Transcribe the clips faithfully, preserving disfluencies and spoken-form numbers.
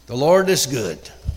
The Lord is good.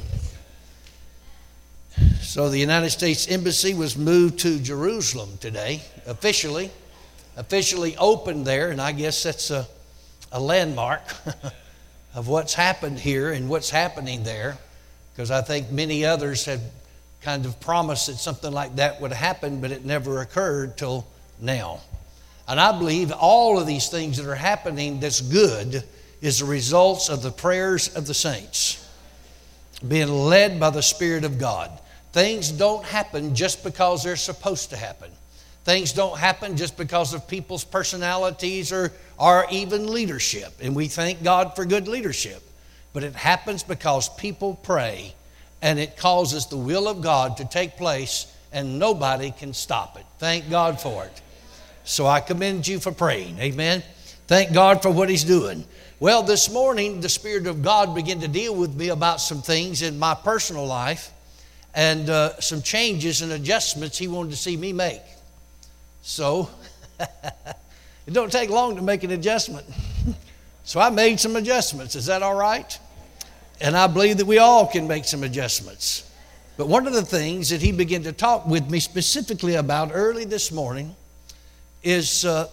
So the United States Embassy was moved to Jerusalem today, officially, officially opened there, and I guess that's a, a landmark of what's happened here and what's happening there, because I think many others had kind of promised that something like that would happen, but it never occurred till now. And I believe all of these things that are happening that's good is the results of the prayers of the saints, being led by the Spirit of God. Things don't happen just because they're supposed to happen. Things don't happen just because of people's personalities or, or even leadership. And we thank God for good leadership. But it happens because people pray and it causes the will of God to take place and nobody can stop it. Thank God for it. So I commend you for praying. Amen. Thank God for what He's doing. Well, this morning, the Spirit of God began to deal with me about some things in my personal life and uh, some changes and adjustments He wanted to see me make. So, it don't take long to make an adjustment. So I made some adjustments. Is that all right? And I believe that we all can make some adjustments. But one of the things that He began to talk with me specifically about early this morning is uh,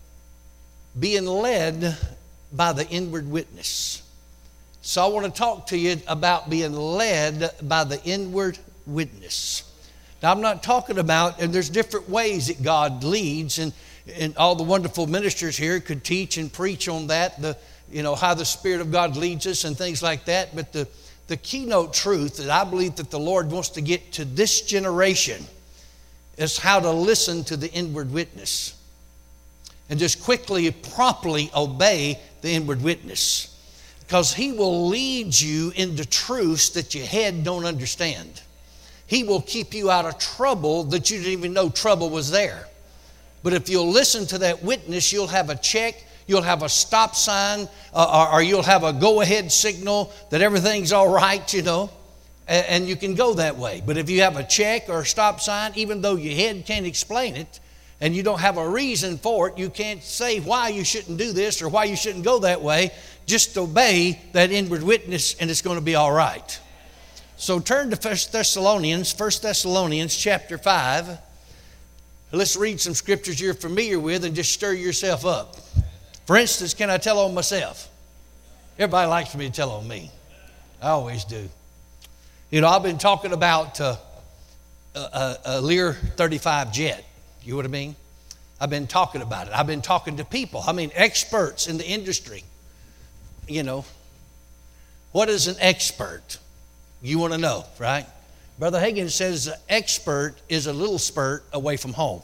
being led by the inward witness. So I want to talk to you about being led by the inward witness. Now I'm not talking about, and there's different ways that God leads, and, and all the wonderful ministers here could teach and preach on that, the you know, how the Spirit of God leads us and things like that. But the, the keynote truth that I believe that the Lord wants to get to this generation is how to listen to the inward witness and just quickly, promptly obey the inward witness. Because He will lead you into truths that your head don't understand. He will keep you out of trouble that you didn't even know trouble was there. But if you'll listen to that witness, you'll have a check, you'll have a stop sign, uh, or, or you'll have a go-ahead signal that everything's all right, you know, and, and you can go that way. But if you have a check or a stop sign, even though your head can't explain it, and you don't have a reason for it, you can't say why you shouldn't do this or why you shouldn't go that way. Just obey that inward witness and it's going to be all right. So turn to First Thessalonians, First Thessalonians chapter five. Let's read some scriptures you're familiar with and just stir yourself up. For instance, can I tell on myself? Everybody likes me to tell on me. I always do. You know, I've been talking about uh, a, a, a Lear thirty-five jet. You know what I mean? I've been talking about it. I've been talking to people. I mean, experts in the industry. You know, what is an expert? You want to know, right? Brother Hagin says an expert is a little spurt away from home.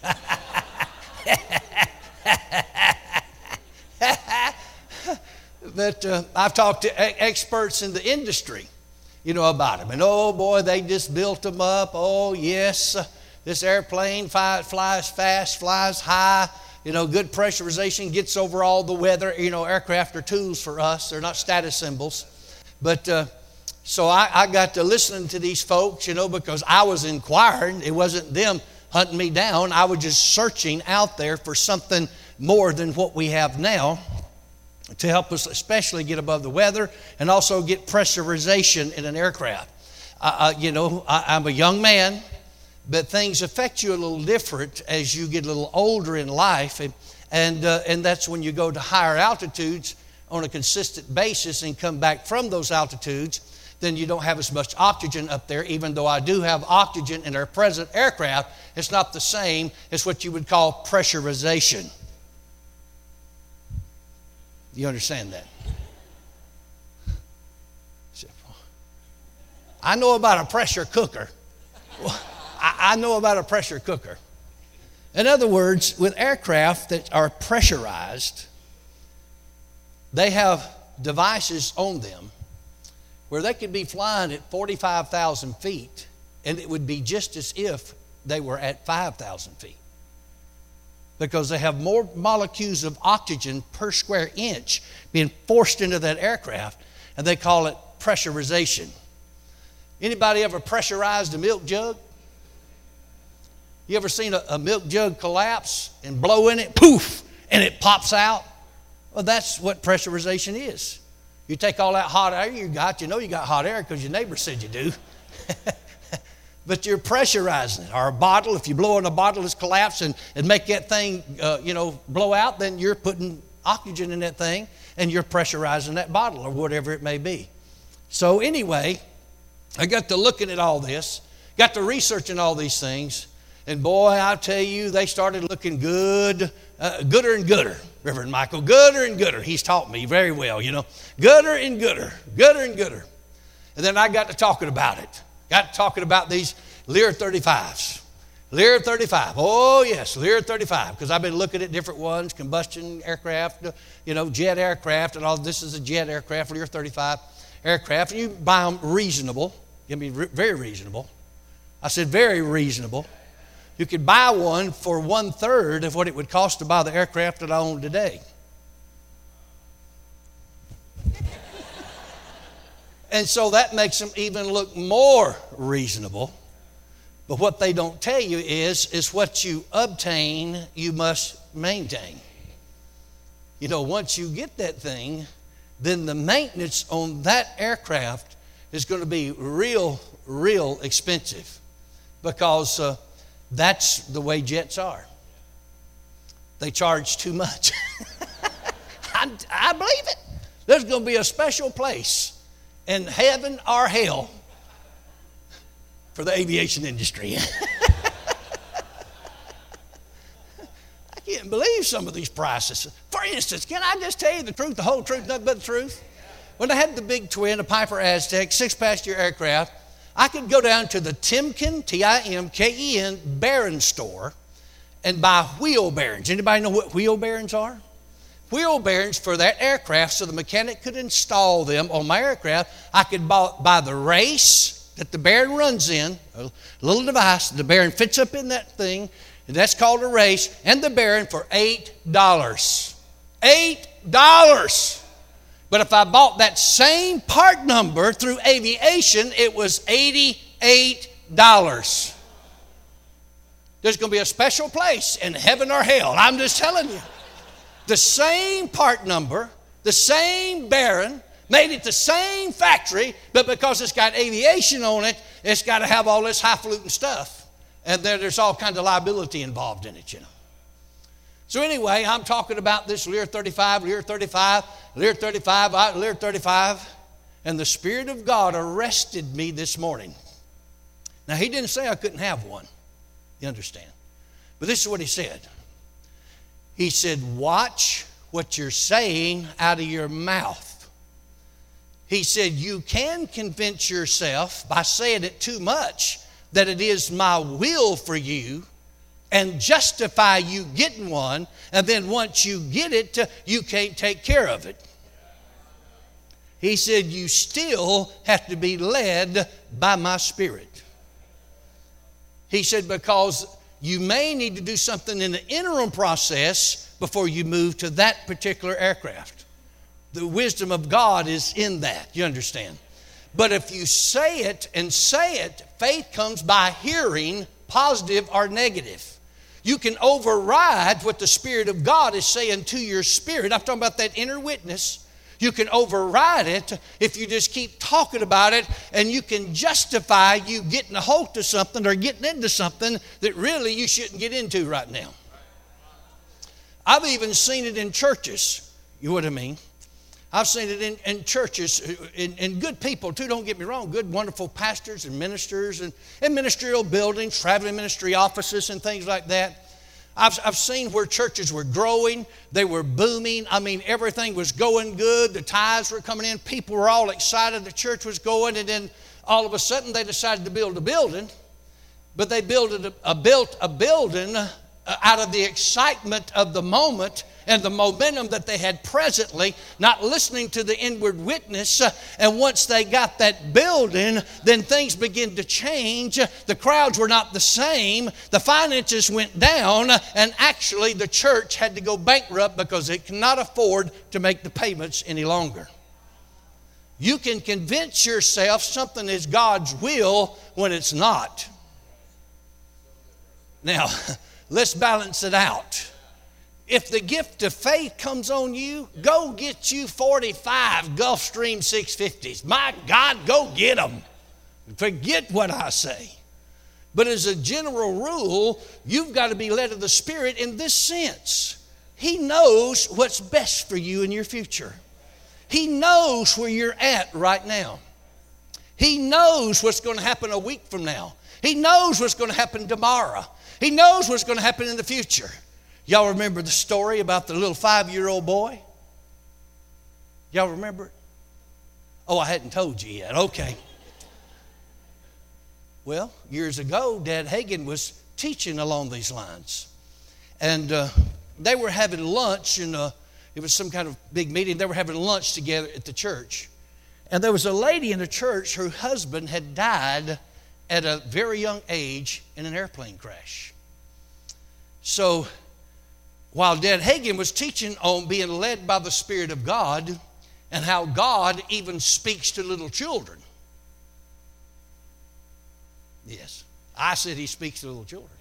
But uh, I've talked to experts in the industry, you know, about them. And oh boy, they just built them up. Oh yes, uh, this airplane fly, flies fast, flies high. You know, good pressurization, gets over all the weather. You know, aircraft are tools for us. They're not status symbols. But uh, so I, I got to listening to these folks, you know, because I was inquiring. It wasn't them hunting me down. I was just searching out there for something more than what we have now to help us especially get above the weather and also get pressurization in an aircraft. Uh, uh, you know, I, I'm a young man. But things affect you a little different as you get a little older in life. And and, uh, and that's when you go to higher altitudes on a consistent basis and come back from those altitudes, then you don't have as much oxygen up there. Even though I do have oxygen in our present aircraft, it's not the same as what you would call pressurization. You understand that? I know about a pressure cooker. Well, I know about a pressure cooker. In other words, with aircraft that are pressurized, they have devices on them where they could be flying at forty-five thousand feet and it would be just as if they were at five thousand feet. Because they have more molecules of oxygen per square inch being forced into that aircraft, and they call it pressurization. Anybody ever pressurized a milk jug? You ever seen a, a milk jug collapse and blow in it, poof, and it pops out? Well, that's what pressurization is. You take all that hot air you got, you know you got hot air because your neighbor said you do. But you're pressurizing it. Or a bottle, if you blow in a bottle that's collapsed and, and make that thing, uh, you know, blow out, then you're putting oxygen in that thing and you're pressurizing that bottle or whatever it may be. So anyway, I got to looking at all this, got to researching all these things, and boy, I tell you, they started looking good, uh, gooder and gooder, Reverend Michael, gooder and gooder. He's taught me very well, you know, gooder and gooder, gooder and gooder. And then I got to talking about it. Got talking about these Lear thirty-fives. Lear thirty-five. Oh, yes, Lear thirty-five. Because I've been looking at different ones, combustion aircraft, you know, jet aircraft, and all this is a jet aircraft, Lear thirty-five aircraft. And you buy them reasonable. I mean, re- very reasonable. I said very reasonable. You could buy one for one-third of what it would cost to buy the aircraft that I own today. And so that makes them even look more reasonable. But what they don't tell you is, is what you obtain, you must maintain. You know, once you get that thing, then the maintenance on that aircraft is going to be real, real expensive. Because uh, that's the way jets are. They charge too much. I, I believe it. There's going to be a special place in heaven or hell for the aviation industry. I can't believe some of these prices. For instance, can I just tell you the truth, the whole truth, nothing but the truth? When I had the big twin, a Piper Aztec, six-passenger aircraft, I could go down to the Timken, T I M K E N, bearing store and buy wheel bearings. Anybody know what wheel bearings are? Wheel bearings for that aircraft so the mechanic could install them on my aircraft. I could buy, buy the race that the bearing runs in, a little device, the bearing fits up in that thing, and that's called a race, and the bearing for eight dollars. eight dollars. But if I bought that same part number through aviation, it was eighty-eight dollars. There's going to be a special place in heaven or hell. I'm just telling you. The same part number, the same bearing, made it the same factory, but because it's got aviation on it, it's got to have all this highfalutin stuff. And there, there's all kinds of liability involved in it, you know. So anyway, I'm talking about this Lear thirty-five, Lear thirty-five, Lear thirty-five, Lear thirty-five, and the Spirit of God arrested me this morning. Now, he didn't say I couldn't have one, you understand. But this is what he said. He said, watch what you're saying out of your mouth. He said, you can convince yourself by saying it too much that it is my will for you and justify you getting one, and then once you get it, you can't take care of it. He said, you still have to be led by my Spirit. He said, because you may need to do something in the interim process before you move to that particular aircraft. The wisdom of God is in that, you understand. But if you say it and say it, faith comes by hearing, positive or negative. You can override what the Spirit of God is saying to your spirit. I'm talking about that inner witness. You can override it if you just keep talking about it, and you can justify you getting a hold of something or getting into something that really you shouldn't get into right now. I've even seen it in churches. You know what I mean? I've seen it in, in churches, in, in good people too, don't get me wrong, good, wonderful pastors and ministers and, and ministerial buildings, traveling ministry offices and things like that. I've, I've seen where churches were growing, they were booming. I mean, everything was going good. The tithes were coming in. People were all excited the church was going, and then all of a sudden they decided to build a building, but they built a, a, built a building out of the excitement of the moment and the momentum that they had presently, not listening to the inward witness. And once they got that building, then things began to change. The crowds were not the same. The finances went down, and actually the church had to go bankrupt because it cannot afford to make the payments any longer. You can convince yourself something is God's will when it's not. Now, let's balance it out. If the gift of faith comes on you, go get you forty-five Gulfstream six fifties. My God, go get them. Forget what I say. But as a general rule, you've got to be led of the Spirit in this sense. He knows what's best for you in your future. He knows where you're at right now. He knows what's going to happen a week from now. He knows what's going to happen tomorrow. He knows what's going to happen in the future. Y'all remember the story about the little five-year-old boy? Y'all remember it? Oh, I hadn't told you yet. Okay. Well, years ago, Dad Hagin was teaching along these lines. And uh, they were having lunch, and uh, it was some kind of big meeting. They were having lunch together at the church. And there was a lady in the church, her husband had died at a very young age in an airplane crash. So while Dad Hagin was teaching on being led by the Spirit of God and how God even speaks to little children. Yes, I said he speaks to little children.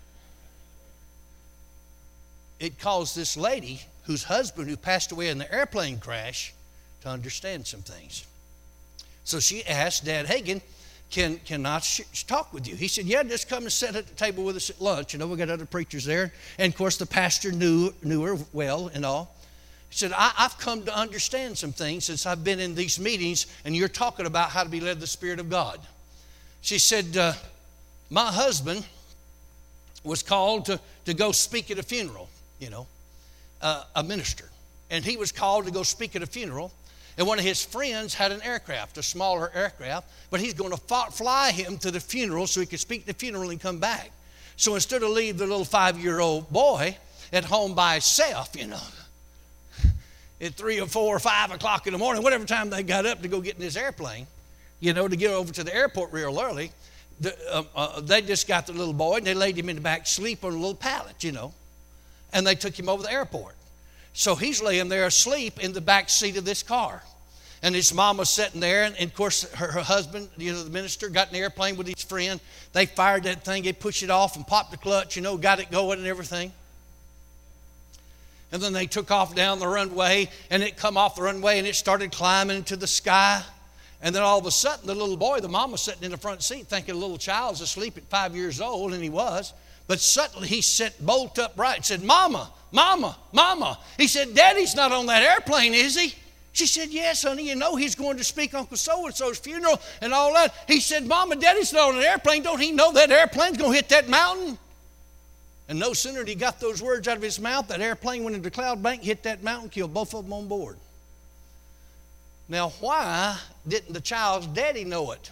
It caused this lady whose husband, who passed away in the airplane crash, to understand some things. So she asked Dad Hagin, can, can I sh- talk with you? He said, yeah, just come and sit at the table with us at lunch. You know, we got other preachers there. And, of course, the pastor knew, knew her well and all. He said, I, I've come to understand some things since I've been in these meetings, and you're talking about how to be led of the Spirit of God. She said, uh, my husband was called to, to go speak at a funeral, you know, uh, a minister. And he was called to go speak at a funeral. And one of his friends had an aircraft, a smaller aircraft, but he's going to fly him to the funeral so he could speak at the funeral and come back. So instead of leave the little five-year-old boy at home by himself, you know, at three or four or five o'clock in the morning, whatever time they got up to go get in this airplane, you know, to get over to the airport real early, the, uh, uh, they just got the little boy and they laid him in the back sleep on a little pallet, you know, and they took him over the airport. So he's laying there asleep in the back seat of this car. And his mom was sitting there, and, and of course her, her husband, you know, the minister, got in the airplane with his friend. They fired that thing, they pushed it off and popped the clutch, you know, got it going and everything. And then they took off down the runway, and it come off the runway, and it started climbing into the sky. And then all of a sudden, the little boy, the mom was sitting in the front seat thinking a little child's asleep at five years old, and he was. But suddenly he sat bolt upright and said, Mama, Mama, Mama. He said, Daddy's not on that airplane, is he? She said, yes, honey, you know he's going to speak Uncle So-and-so's funeral and all that. He said, Mama, Daddy's not on an airplane. Don't he know that airplane's going to hit that mountain? And no sooner did he got those words out of his mouth, that airplane went into the cloud bank, hit that mountain, killed both of them on board. Now, why didn't the child's daddy know it?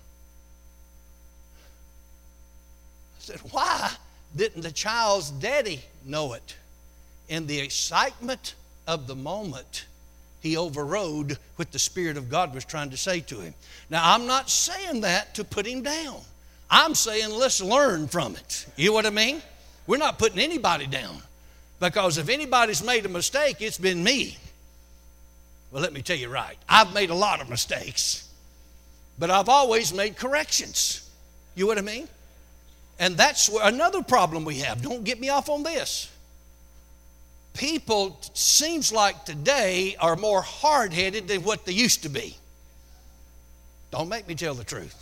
I said, why didn't the child's daddy know it? In the excitement of the moment, he overrode what the Spirit of God was trying to say to him. Now, I'm not saying that to put him down. I'm saying let's learn from it. You know what I mean? We're not putting anybody down. Because if anybody's made a mistake, it's been me. Well, let me tell you right. I've made a lot of mistakes. But I've always made corrections. You know what I mean? And that's another problem we have. Don't get me off on this. People, seems like today, are more hard-headed than what they used to be. Don't make me tell the truth.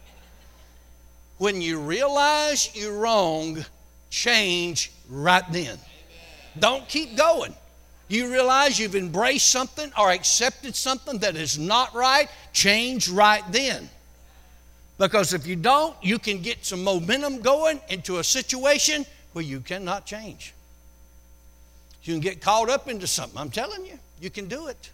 When you realize you're wrong, change right then. Don't keep going. You realize you've embraced something or accepted something that is not right, change right then. Because if you don't, you can get some momentum going into a situation where you cannot change. You can get caught up into something. I'm telling you, you can do it.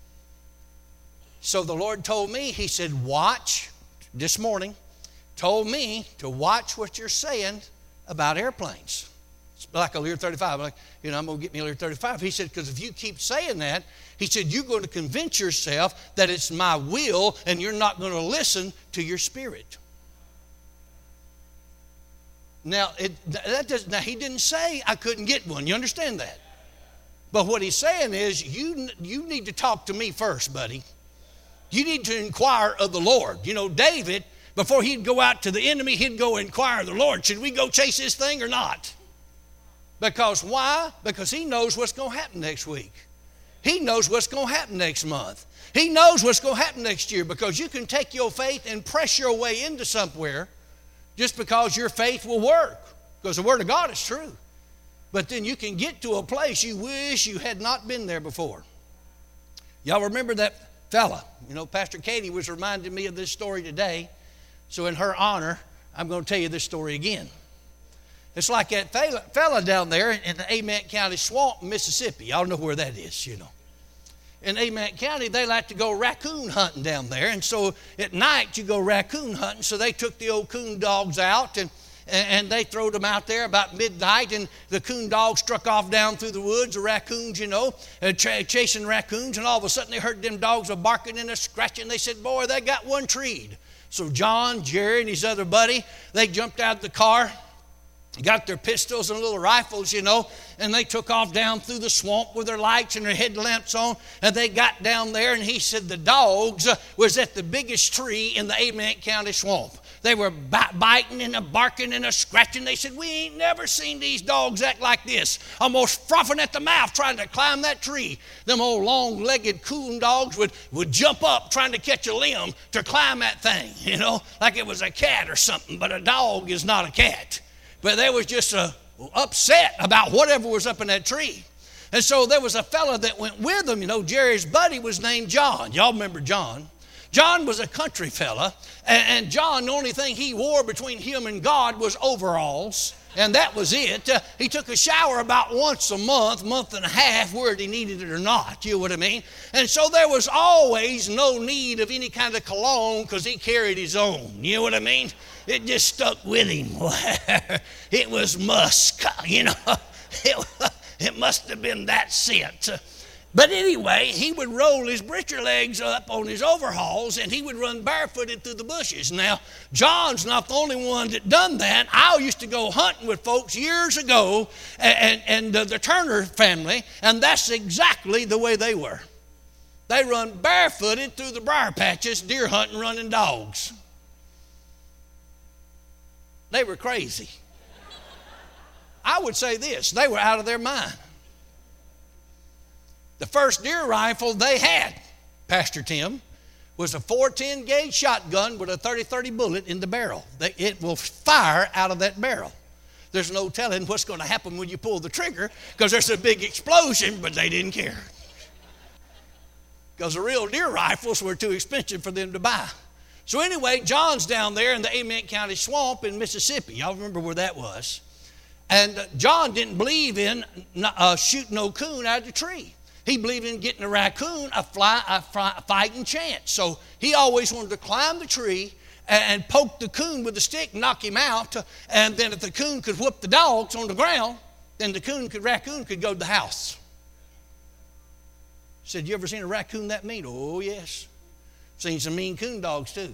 So the Lord told me, he said, watch, this morning, told me to watch what you're saying about airplanes. It's like a Lear thirty-five. Like, you know, I'm going to get me a Lear thirty-five. He said, because if you keep saying that, he said, you're going to convince yourself that it's my will and you're not going to listen to your spirit. Now, it, that does, now, he didn't say I couldn't get one. You understand that? But what he's saying is, you, you need to talk to me first, buddy. You need to inquire of the Lord. You know, David, before he'd go out to the enemy, he'd go inquire of the Lord. Should we go chase this thing or not? Because why? Because he knows what's going to happen next week. He knows what's going to happen next month. He knows what's going to happen next year, because you can take your faith and press your way into somewhere just because your faith will work, because the Word of God is true. But then you can get to a place you wish you had not been there before. Y'all remember that fella? You know, Pastor Katie was reminding me of this story today. So in her honor, I'm going to tell you this story again. It's like that fella, fella down there in the Amant County swamp in Mississippi. Y'all know where that is, you know. In Amant County, they like to go raccoon hunting down there. And so at night, you go raccoon hunting. So they took the old coon dogs out, and, and they throwed them out there about midnight. And the coon dogs struck off down through the woods, the raccoons, you know, uh, ch- chasing raccoons. And all of a sudden, they heard them dogs a barking and a scratching. They said, boy, they got one treed. So John, Jerry, and his other buddy, they jumped out of the car, got their pistols and little rifles, you know, and they took off down through the swamp with their lights and their headlamps on, and they got down there, and he said the dogs uh, was at the biggest tree in the Amant County swamp. They were biting and a barking and a scratching. They said, we ain't never seen these dogs act like this, almost frothing at the mouth trying to climb that tree. Them old long-legged coon dogs would, would jump up trying to catch a limb to climb that thing, you know, like it was a cat or something, but a dog is not a cat. But they was just uh, upset about whatever was up in that tree. And so there was a fella that went with them. You know, Jerry's buddy was named John. Y'all remember John. John was a country fella. And, and John, the only thing he wore between him and God was overalls. And that was it. Uh, he took a shower about once a month, month and a half, whether he needed it or not. You know what I mean? And so there was always no need of any kind of cologne because he carried his own. You know what I mean? It just stuck with him. It was musk, you know. It, it must have been that scent. But anyway, he would roll his breecher legs up on his overalls, and he would run barefooted through the bushes. Now, John's not the only one that done that. I used to go hunting with folks years ago, and, and uh, the Turner family, and that's exactly the way they were. They run barefooted through the briar patches, deer hunting, running dogs. They were crazy. I would say this, they were out of their mind. The first deer rifle they had, Pastor Tim, was a four ten gauge shotgun with a thirty thirty bullet in the barrel. It will fire out of that barrel. There's no telling what's going to happen when you pull the trigger because there's a big explosion, but they didn't care. Because the real deer rifles were too expensive for them to buy. So anyway, John's down there in the Amant County swamp in Mississippi. Y'all remember where that was. And uh, John didn't believe in uh, shooting no coon out of the tree. He believed in getting a raccoon a, fly, a fly, fighting chance. So he always wanted to climb the tree and, and poke the coon with a stick, knock him out. And then if the coon could whoop the dogs on the ground, then the coon could, raccoon could go to the house. He said, you ever seen a raccoon that mean? Oh, yes. Seen some mean coon dogs too.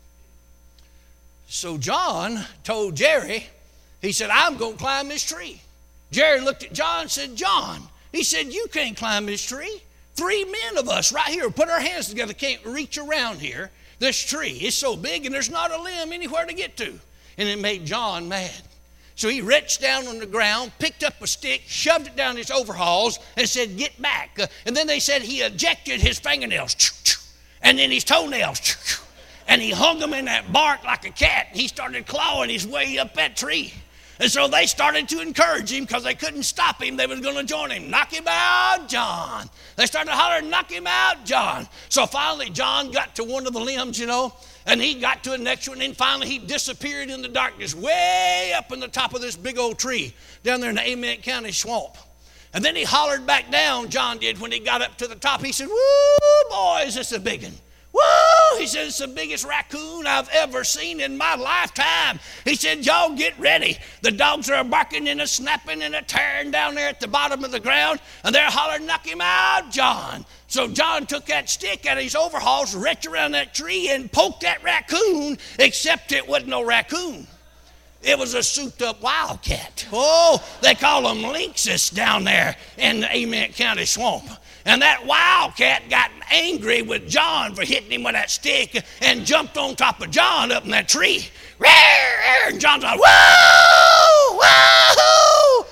So John told Jerry, he said, I'm going to climb this tree. Jerry looked at John and said, John, he said, you can't climb this tree. Three men of us right here, put our hands together, can't reach around here. This tree is so big and there's not a limb anywhere to get to. And it made John mad. So he reached down on the ground, picked up a stick, shoved it down his overalls, and said, get back. Uh, and then they said he ejected his fingernails, and then his toenails, and he hung them in that bark like a cat. And he started clawing his way up that tree. And so they started to encourage him because they couldn't stop him. They was going to join him. Knock him out, John. They started hollering, knock him out, John. So finally, John got to one of the limbs, you know, and he got to the next one, and finally he disappeared in the darkness way up in the top of this big old tree down there in the Amant County swamp. And then he hollered back down, John did, when he got up to the top. He said, woo, boys, this is a big one. Woo! He said, it's the biggest raccoon I've ever seen in my lifetime. He said, y'all get ready. The dogs are barking and a snapping and a tearing down there at the bottom of the ground, and they're hollering, knock him out, John. So John took that stick out of his overalls, reached around that tree, and poked that raccoon, except it wasn't no raccoon. It was a souped-up wildcat. Oh, they call them lynxes down there in the Amant County swamp. And that wildcat got angry with John for hitting him with that stick and jumped on top of John up in that tree. And John's like, whoa, whoa.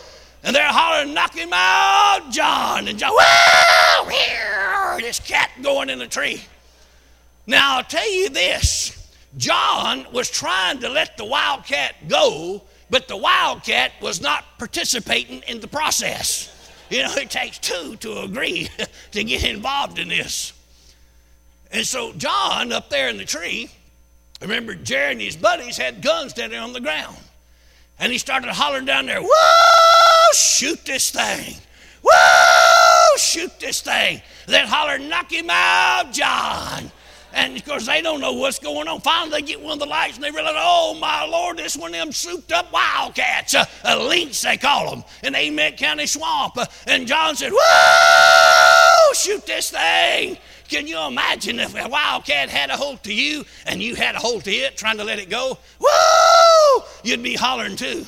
And they're hollering, knock him out, John. And John, whoa, here, this cat going in the tree. Now, I'll tell you this. John was trying to let the wildcat go, but the wildcat was not participating in the process. You know, it takes two to agree to get involved in this. And so John up there in the tree, remember Jerry and his buddies had guns down there on the ground. And he started hollering down there, whoa, shoot this thing. Whoa, shoot this thing. Then holler, knock him out, John. And of course, they don't know what's going on. Finally, they get one of the lights and they realize, oh, my Lord, this one of them souped up wildcats, uh, a lynx, they call them, in Amen County swamp. Uh, and John said, whoa, shoot this thing. Can you imagine if a wildcat had a hold to you and you had a hold to it, trying to let it go? Whoa, you'd be hollering too.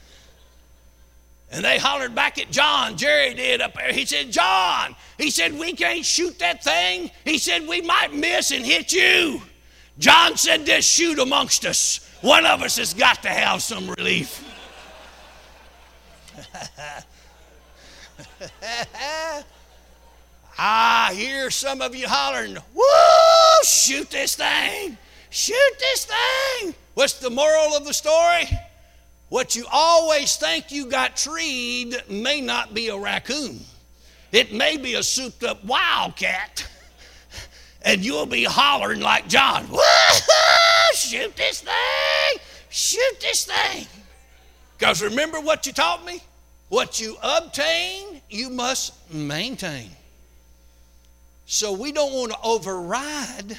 And they hollered back at John. Jerry did up there. He said, John, he said, we can't shoot that thing. He said, we might miss and hit you. John said, just shoot amongst us. One of us has got to have some relief. I hear some of you hollering, whoa, shoot this thing. Shoot this thing. What's the moral of the story? What you always think you got treed may not be a raccoon. It may be a souped up wildcat. And you'll be hollering like John, whoa, shoot this thing, shoot this thing. Because remember what you taught me? What you obtain, you must maintain. So we don't want to override,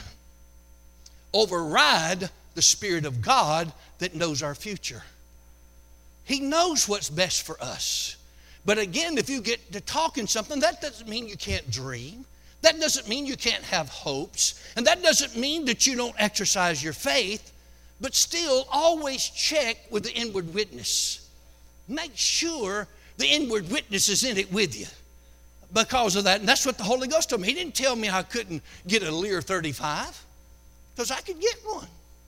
override the Spirit of God that knows our future. He knows what's best for us. But again, if you get to talking something, that doesn't mean you can't dream. That doesn't mean you can't have hopes. And that doesn't mean that you don't exercise your faith. But still, always check with the inward witness. Make sure the inward witness is in it with you. Because of that. And that's what the Holy Ghost told me. He didn't tell me I couldn't get a Lear thirty-five. Because I could get one.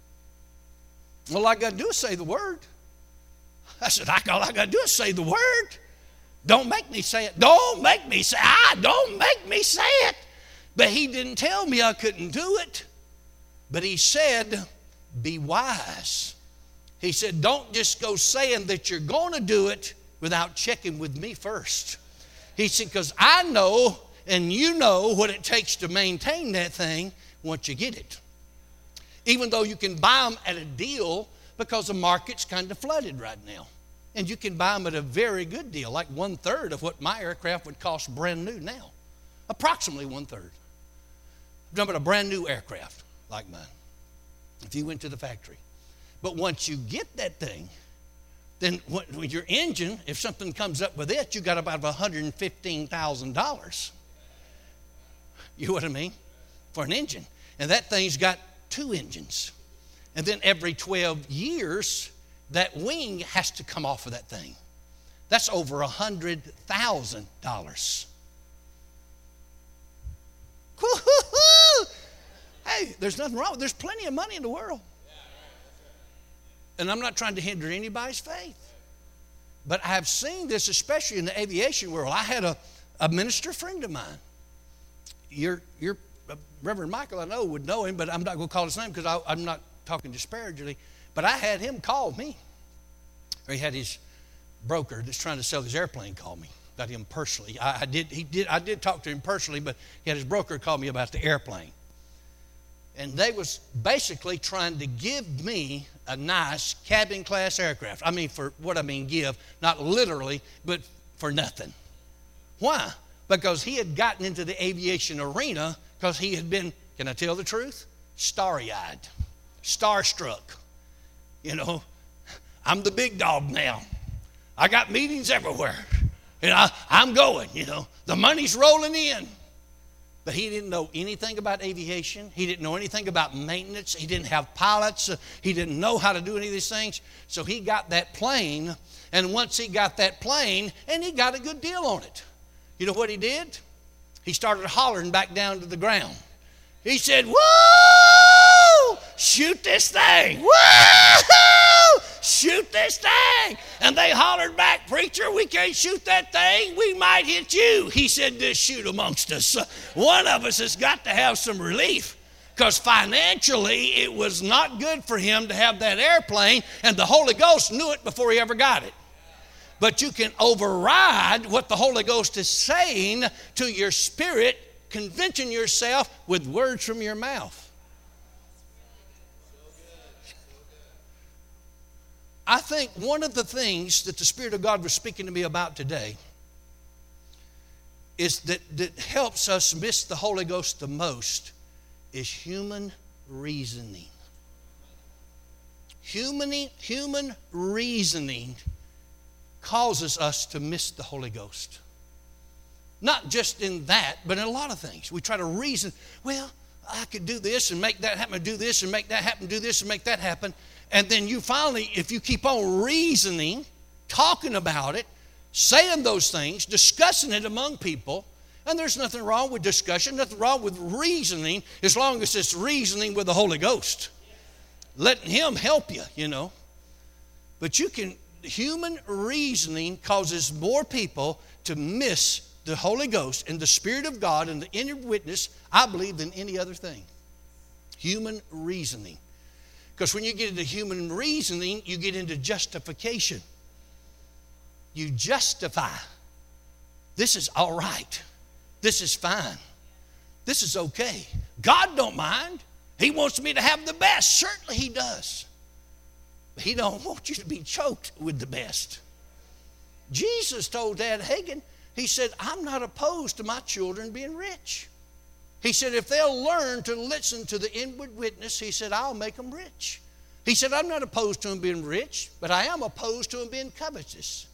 All I got to do is say the word. I said, all I got to do is say the word. Don't make me say it. Don't make me say it. Ah, don't make me say it. But he didn't tell me I couldn't do it. But he said, be wise. He said, don't just go saying that you're going to do it without checking with me first. He said, because I know and you know what it takes to maintain that thing once you get it. Even though you can buy them at a deal because the market's kind of flooded right now. And you can buy them at a very good deal, like one third of what my aircraft would cost brand new now. Approximately one third. I'm talking about a brand new aircraft like mine, if you went to the factory. But once you get that thing, then with your engine, if something comes up with it, you got about one hundred fifteen thousand dollars. You know what I mean? For an engine. And that thing's got two engines. And then every twelve years, that wing has to come off of that thing. That's over one hundred thousand dollars. Hey, there's nothing wrong. There's plenty of money in the world. And I'm not trying to hinder anybody's faith. But I have seen this, especially in the aviation world. I had a, a minister friend of mine. Your, your uh, Reverend Michael, I know, would know him, but I'm not going to call his name because I'm not talking disparagingly. But I had him call me. Or he had his broker that's trying to sell his airplane call me. Got him personally. I, I did. He did. I did talk to him personally, but he had his broker call me about the airplane. And they was basically trying to give me a nice cabin class aircraft. I mean, for what I mean give, not literally, but for nothing. Why? Because he had gotten into the aviation arena because he had been, can I tell the truth? Starry-eyed, starstruck. You know, I'm the big dog now. I got meetings everywhere. And I, I'm going, you know. The money's rolling in. But he didn't know anything about aviation. He didn't know anything about maintenance. He didn't have pilots. He didn't know how to do any of these things. So he got that plane. And once he got that plane, and he got a good deal on it. You know what he did? He started hollering back down to the ground. He said, whoa, shoot this thing. Whoa, shoot this thing. And they hollered back, preacher, we can't shoot that thing. We might hit you. He said, just shoot amongst us. One of us has got to have some relief. Because financially, it was not good for him to have that airplane, and the Holy Ghost knew it before he ever got it. But you can override what the Holy Ghost is saying to your spirit, convincing yourself with words from your mouth. I think one of the things that the Spirit of God was speaking to me about today is that, that helps us miss the Holy Ghost the most is human reasoning. Human, human reasoning causes us to miss the Holy Ghost. Not just in that, but in a lot of things. We try to reason, well, I could do this and make that happen, do this and make that happen, do this and make that happen. And then you finally, if you keep on reasoning, talking about it, saying those things, discussing it among people, and there's nothing wrong with discussion, nothing wrong with reasoning, as long as it's reasoning with the Holy Ghost. Letting Him help you, you know. But you can, human reasoning causes more people to miss the Holy Ghost and the Spirit of God and the inner witness, I believe, than any other thing. Human reasoning. Because when you get into human reasoning, you get into justification. You justify. This is all right. This is fine. This is okay. God don't mind. He wants me to have the best. Certainly He does. But He don't want you to be choked with the best. Jesus told Dad Hagin, He said, I'm not opposed to my children being rich. He said, if they'll learn to listen to the inward witness, He said, I'll make them rich. He said, I'm not opposed to them being rich, but I am opposed to them being covetous.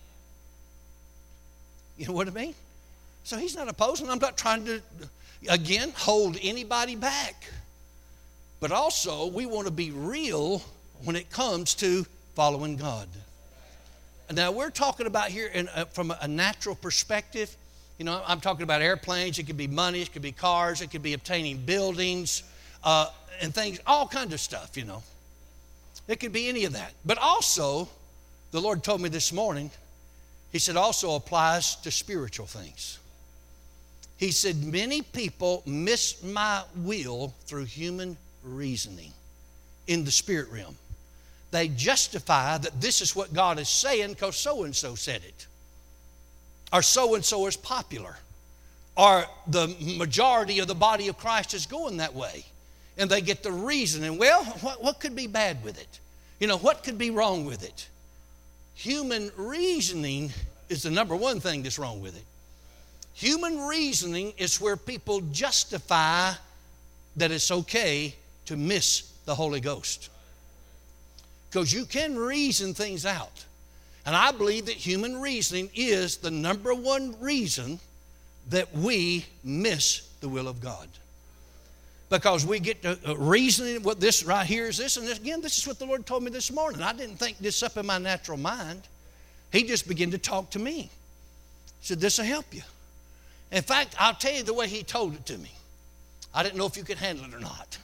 You know what I mean? So He's not opposed, and I'm not trying to, again, hold anybody back. But also, we want to be real when it comes to following God. Now, we're talking about here in a, from a natural perspective. You know, I'm talking about airplanes. It could be money. It could be cars. It could be obtaining buildings uh, and things, all kinds of stuff, you know. It could be any of that. But also, the Lord told me this morning, He said also applies to spiritual things. He said, many people miss my will through human reasoning in the spirit realm. They justify that this is what God is saying because so-and-so said it. Or so-and-so is popular. Or the majority of the body of Christ is going that way. And they get the reasoning, well, what, what could be bad with it? You know, what could be wrong with it? Human reasoning is the number one thing that's wrong with it. Human reasoning is where people justify that it's okay to miss the Holy Ghost. Because you can reason things out. And I believe that human reasoning is the number one reason that we miss the will of God. Because we get to reasoning what this right here is this, and this, again, this is what the Lord told me this morning. I didn't think this up in my natural mind. He just began to talk to me. He said, this will help you. In fact, I'll tell you the way He told it to me. I didn't know if you could handle it or not.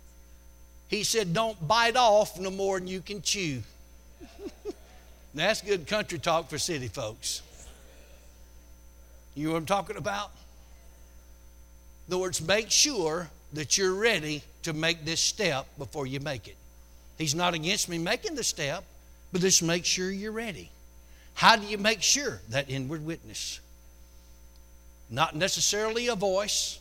He said, don't bite off no more than you can chew. Now, that's good country talk for city folks. You know what I'm talking about? In other words, make sure that you're ready to make this step before you make it. He's not against me making the step, but just make sure you're ready. How do you make sure? That inward witness. Not necessarily a voice,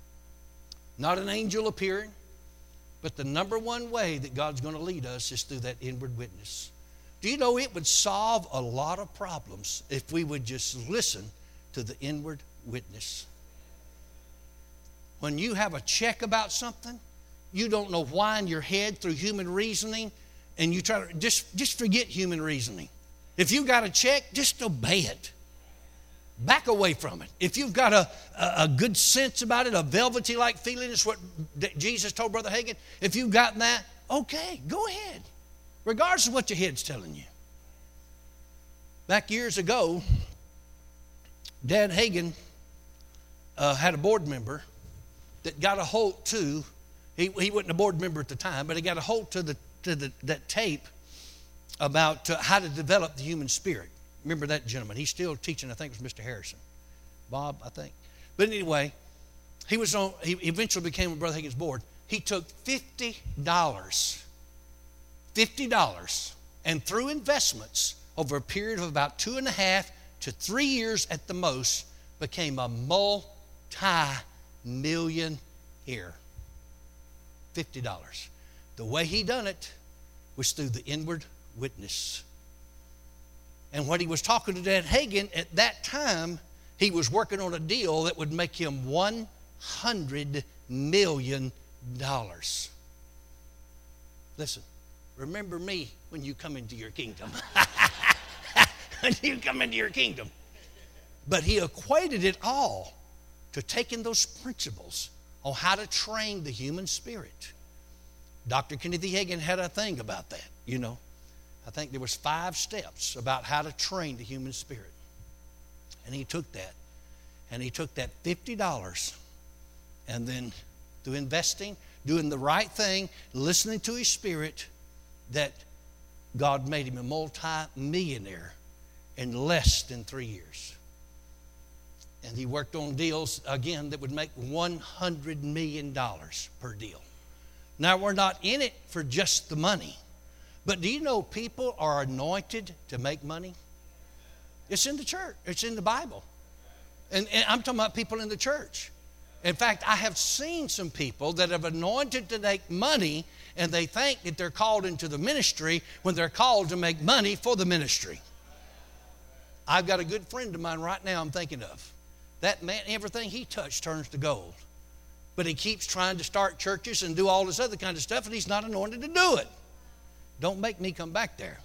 not an angel appearing, but the number one way that God's going to lead us is through that inward witness. Do you know it would solve a lot of problems if we would just listen to the inward witness? When you have a check about something, you don't know why in your head through human reasoning, and you try to just, just forget human reasoning. If you've got a check, just obey it. Back away from it. If you've got a, a, a good sense about it, a velvety-like feeling, is what Jesus told Brother Hagin. If you've got that, okay, go ahead. Regardless of what your head's telling you. Back years ago, Dad Hagin uh, had a board member that got a hold to, he, he wasn't a board member at the time, but he got a hold to the to the that tape about uh, how to develop the human spirit. Remember that gentleman? He's still teaching, I think it was Mister Harrison. Bob, I think. But anyway, he was on, he eventually became on Brother Hagin's board. He took fifty dollars, fifty dollars, and through investments over a period of about two and a half to three years at the most, became a multi-millionaire. fifty dollars. The way he done it was through the inward witness. And what he was talking to Dad Hagin at that time, he was working on a deal that would make him one hundred million dollars. Listen, remember me when you come into your kingdom. When you come into your kingdom. But he equated it all to taking those principles on how to train the human spirit. Doctor Kenneth Hagin had a thing about that, you know. I think there was five steps about how to train the human spirit. And he took that. And he took that fifty dollars and then through investing, doing the right thing, listening to his spirit, that God made him a multi-millionaire in less than three years. And he worked on deals, again, that would make one hundred million dollars per deal. Now, we're not in it for just the money. But do you know people are anointed to make money? It's in the church. It's in the Bible. And, and I'm talking about people in the church. In fact, I have seen some people that have anointed to make money, and they think that they're called into the ministry when they're called to make money for the ministry. I've got a good friend of mine right now I'm thinking of. That man, everything he touched turns to gold. But he keeps trying to start churches and do all this other kind of stuff, and he's not anointed to do it. Don't make me come back there.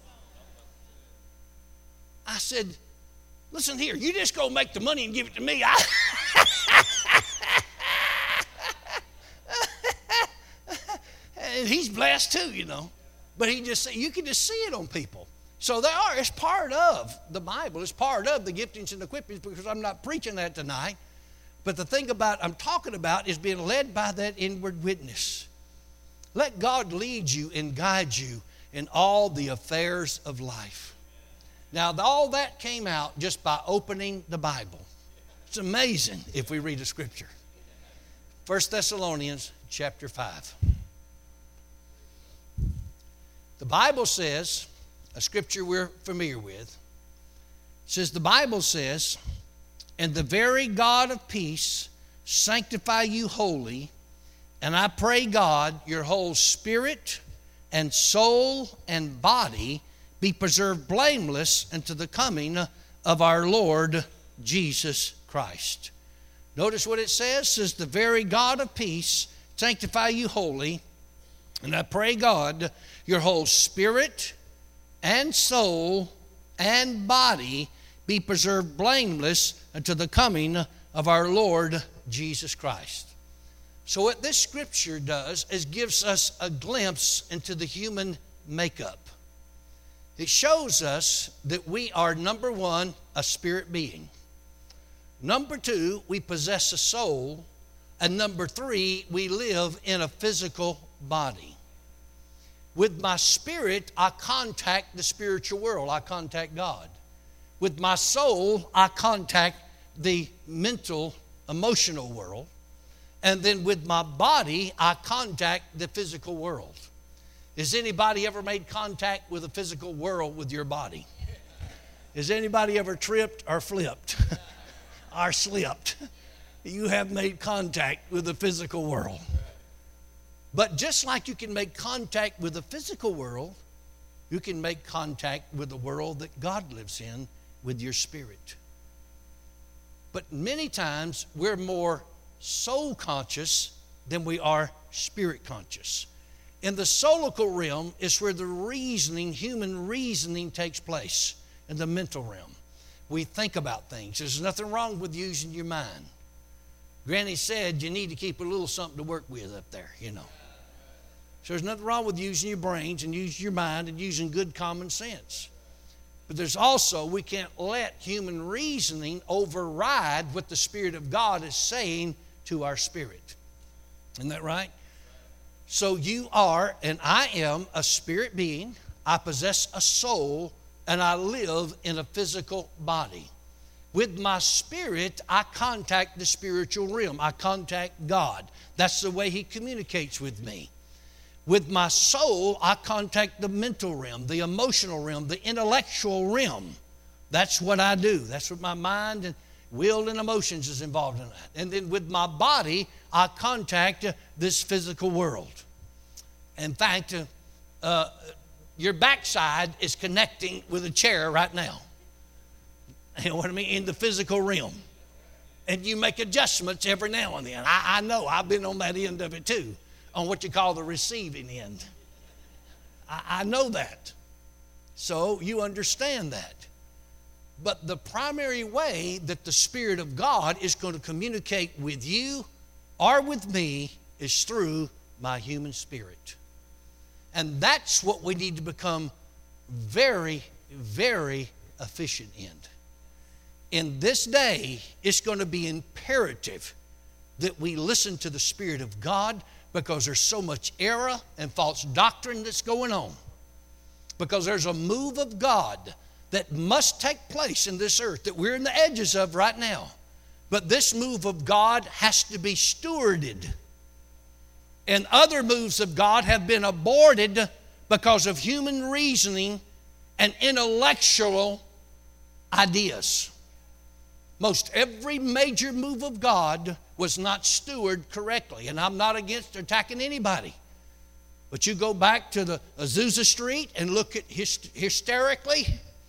I said, listen here, you just go make the money and give it to me. I and he's blessed too, you know. But he just you can just see it on people. So they are, it's part of the Bible. It's part of the giftings and equippings, because I'm not preaching that tonight. But the thing about I'm talking about is being led by that inward witness. Let God lead you and guide you in all the affairs of life. Now, all that came out just by opening the Bible. It's amazing if we read a scripture. First Thessalonians chapter five. The Bible says, a scripture we're familiar with, says the Bible says, and the very God of peace sanctify you wholly, and I pray God your whole spirit and soul and body be preserved blameless unto the coming of our Lord Jesus Christ. Notice what it says. It says the very God of peace sanctify you wholly, and I pray God your whole spirit and soul and body be preserved blameless unto the coming of our Lord Jesus Christ. So what this scripture does is gives us a glimpse into the human makeup. It shows us that we are, number one, a spirit being. Number two, we possess a soul. And number three, we live in a physical body. With my spirit, I contact the spiritual world. I contact God. With my soul, I contact the mental, emotional world. And then with my body, I contact the physical world. Has anybody ever made contact with the physical world with your body? Has anybody ever tripped or flipped or slipped? You have made contact with the physical world. But just like you can make contact with the physical world, you can make contact with the world that God lives in with your spirit. But many times we're more soul conscious than we are spirit conscious. In the soulical realm is where the reasoning, human reasoning takes place, in the mental realm. We think about things. There's nothing wrong with using your mind. Granny said you need to keep a little something to work with up there, you know. So there's nothing wrong with using your brains and using your mind and using good common sense. But there's also, we can't let human reasoning override what the Spirit of God is saying to our spirit. Isn't that right? So you are, and I am, a spirit being. I possess a soul, and I live in a physical body. With my spirit, I contact the spiritual realm. I contact God. That's the way He communicates with me. With my soul, I contact the mental realm, the emotional realm, the intellectual realm. That's what I do. That's what my mind and will and emotions is involved in that. And then with my body, I contact this physical world. In fact, uh, uh, your backside is connecting with a chair right now. You know what I mean? In the physical realm. And you make adjustments every now and then. I, I know. I've been on that end of it too. On what you call the receiving end. I, I know that. So you understand that. But the primary way that the Spirit of God is going to communicate with you or with me is through my human spirit. And that's what we need to become very, very efficient in. In this day, it's going to be imperative that we listen to the Spirit of God, because there's so much error and false doctrine that's going on. Because there's a move of God that must take place in this earth that we're in the edges of right now. But this move of God has to be stewarded. And other moves of God have been aborted because of human reasoning and intellectual ideas. Most every major move of God was not stewarded correctly. And I'm not against attacking anybody. But you go back to the Azusa Street and look at hyst- hysterically.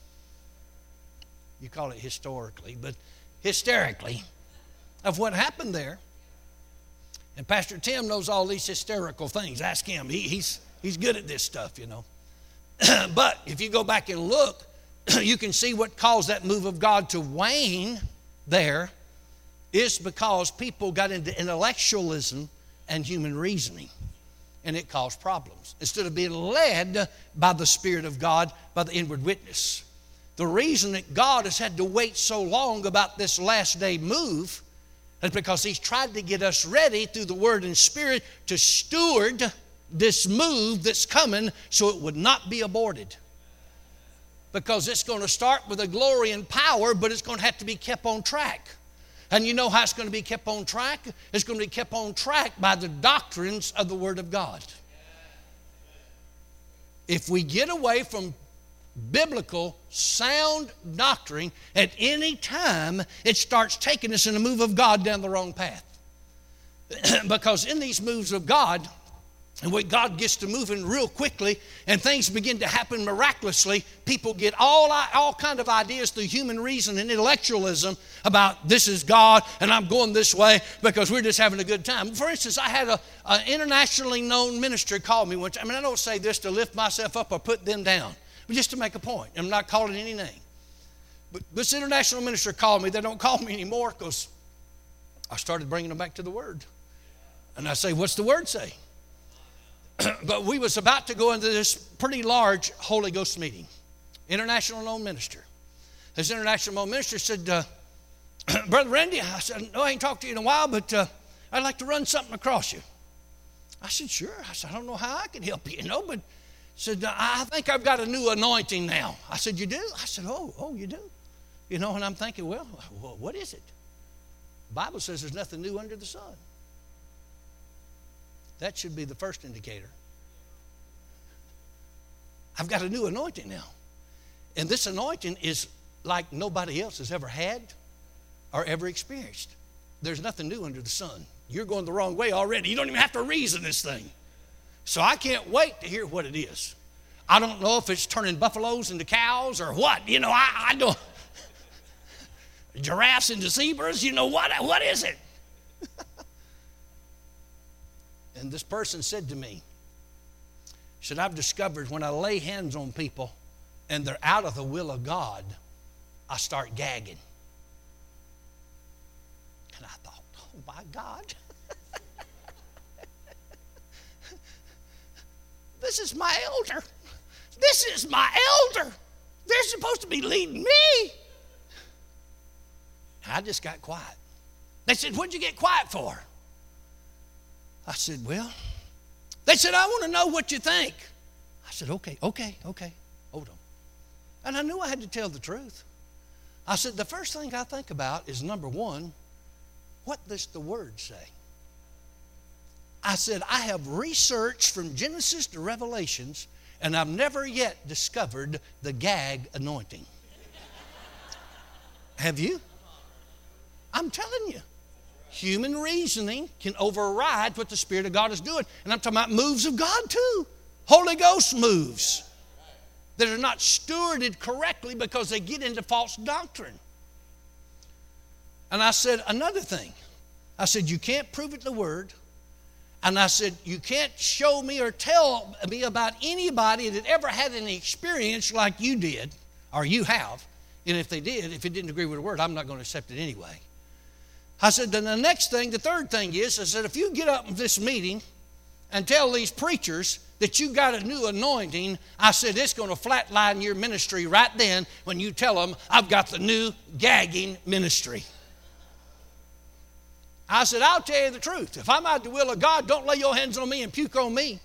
You call it historically, but hysterically of what happened there. And Pastor Tim knows all these hysterical things. Ask him. He, he's, he's good at this stuff, you know. But if you go back and look, you can see what caused that move of God to wane there is because people got into intellectualism and human reasoning, and it caused problems. Instead of being led by the Spirit of God, by the inward witness. The reason that God has had to wait so long about this last day move is because He's tried to get us ready through the Word and Spirit to steward this move that's coming so it would not be aborted. Because it's going to start with a glory and power, but it's going to have to be kept on track. And you know how it's going to be kept on track? It's going to be kept on track by the doctrines of the Word of God. If we get away from biblical, sound doctrine, at any time, it starts taking us in a move of God down the wrong path. Because in these moves of God, and when God gets to moving real quickly and things begin to happen miraculously, people get all, all kind of ideas through human reason and intellectualism about this is God and I'm going this way because we're just having a good time. For instance, I had an internationally known minister call me once. I mean, I don't say this to lift myself up or put them down, but just to make a point. I'm not calling any name. But this international minister called me. They don't call me anymore because I started bringing them back to the Word. And I say, what's the Word say? But we was about to go into this pretty large Holy Ghost meeting. International known minister. This international known minister said, uh, Brother Randy, I said, no, I ain't talked to you in a while, but uh, I'd like to run something across you. I said, sure. I said, I don't know how I can help you, you know, but said, I think I've got a new anointing now. I said, you do? I said, oh, oh, you do? You know, and I'm thinking, well, what is it? The Bible says there's nothing new under the sun. That should be the first indicator. I've got a new anointing now. And this anointing is like nobody else has ever had or ever experienced. There's nothing new under the sun. You're going the wrong way already. You don't even have to reason this thing. So I can't wait to hear what it is. I don't know if it's turning buffaloes into cows or what. You know, I, I don't. Giraffes into zebras. You know, what? What is it? And this person said to me, he said, I've discovered when I lay hands on people and they're out of the will of God, I start gagging. And I thought, oh my God. This is my elder. This is my elder. They're supposed to be leading me. And I just got quiet. They said, what'd you get quiet for? I said, well, they said, I want to know what you think. I said, okay, okay, okay, hold on. And I knew I had to tell the truth. I said, the first thing I think about is, number one, what does the Word say? I said, I have researched from Genesis to Revelations, and I've never yet discovered the gag anointing. Have you? I'm telling you. Human reasoning can override what the Spirit of God is doing. And I'm talking about moves of God too. Holy Ghost moves that are not stewarded correctly because they get into false doctrine. And I said another thing. I said, you can't prove it in the Word. And I said, you can't show me or tell me about anybody that ever had an experience like you did, or you have. And if they did, if it didn't agree with the Word, I'm not going to accept it anyway. I said, then the next thing, the third thing is, I said, if you get up in this meeting and tell these preachers that you got a new anointing, I said, it's going to flatline your ministry right then when you tell them, I've got the new gagging ministry. I said, I'll tell you the truth. If I'm out the will of God, don't lay your hands on me and puke on me.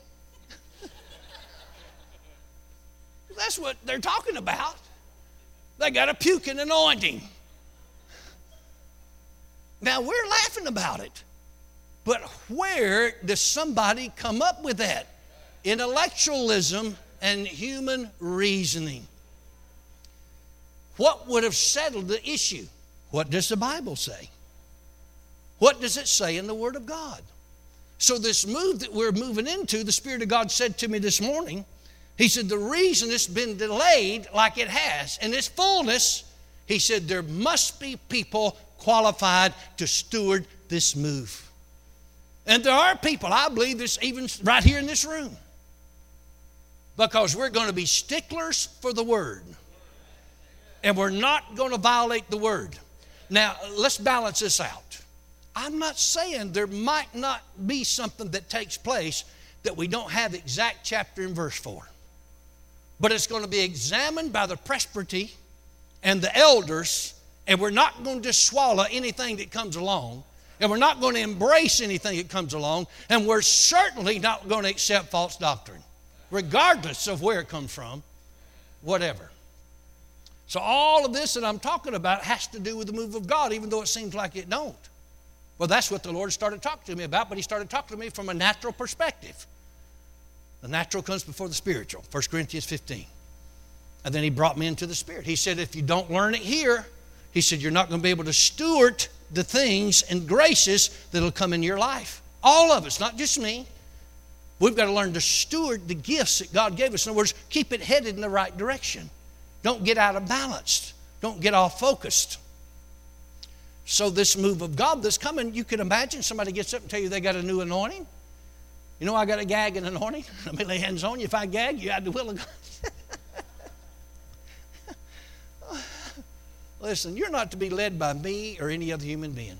That's what they're talking about. They got a puking anointing. Now, we're laughing about it. But where does somebody come up with that? Intellectualism and human reasoning. What would have settled the issue? What does the Bible say? What does it say in the Word of God? So this move that we're moving into, the Spirit of God said to me this morning, He said, the reason it's been delayed like it has, in its fullness, He said, there must be people qualified to steward this move. And there are people, I believe this even right here in this room, because we're going to be sticklers for the Word. And we're not going to violate the Word. Now, let's balance this out. I'm not saying there might not be something that takes place that we don't have exact chapter and verse for. But it's going to be examined by the presbytery and the elders, and we're not going to just swallow anything that comes along, and we're not going to embrace anything that comes along, and we're certainly not going to accept false doctrine, regardless of where it comes from, whatever. So all of this that I'm talking about has to do with the move of God, even though it seems like it don't. Well, that's what the Lord started talking to me about, but He started talking to me from a natural perspective. The natural comes before the spiritual, First Corinthians fifteen. And then He brought me into the Spirit. He said, if you don't learn it here, He said, you're not going to be able to steward the things and graces that will come in your life. All of us, not just me. We've got to learn to steward the gifts that God gave us. In other words, keep it headed in the right direction. Don't get out of balance. Don't get off focused. So this move of God that's coming, you can imagine somebody gets up and tell you they got a new anointing. You know I got a gag and anointing. Let me lay hands on you. If I gag, you had the will of God. Listen, you're not to be led by me or any other human being.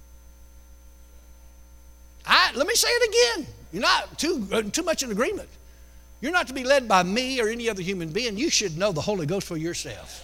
I, let me say it again. You're not too, uh, too much in agreement. You're not to be led by me or any other human being. You should know the Holy Ghost for yourself.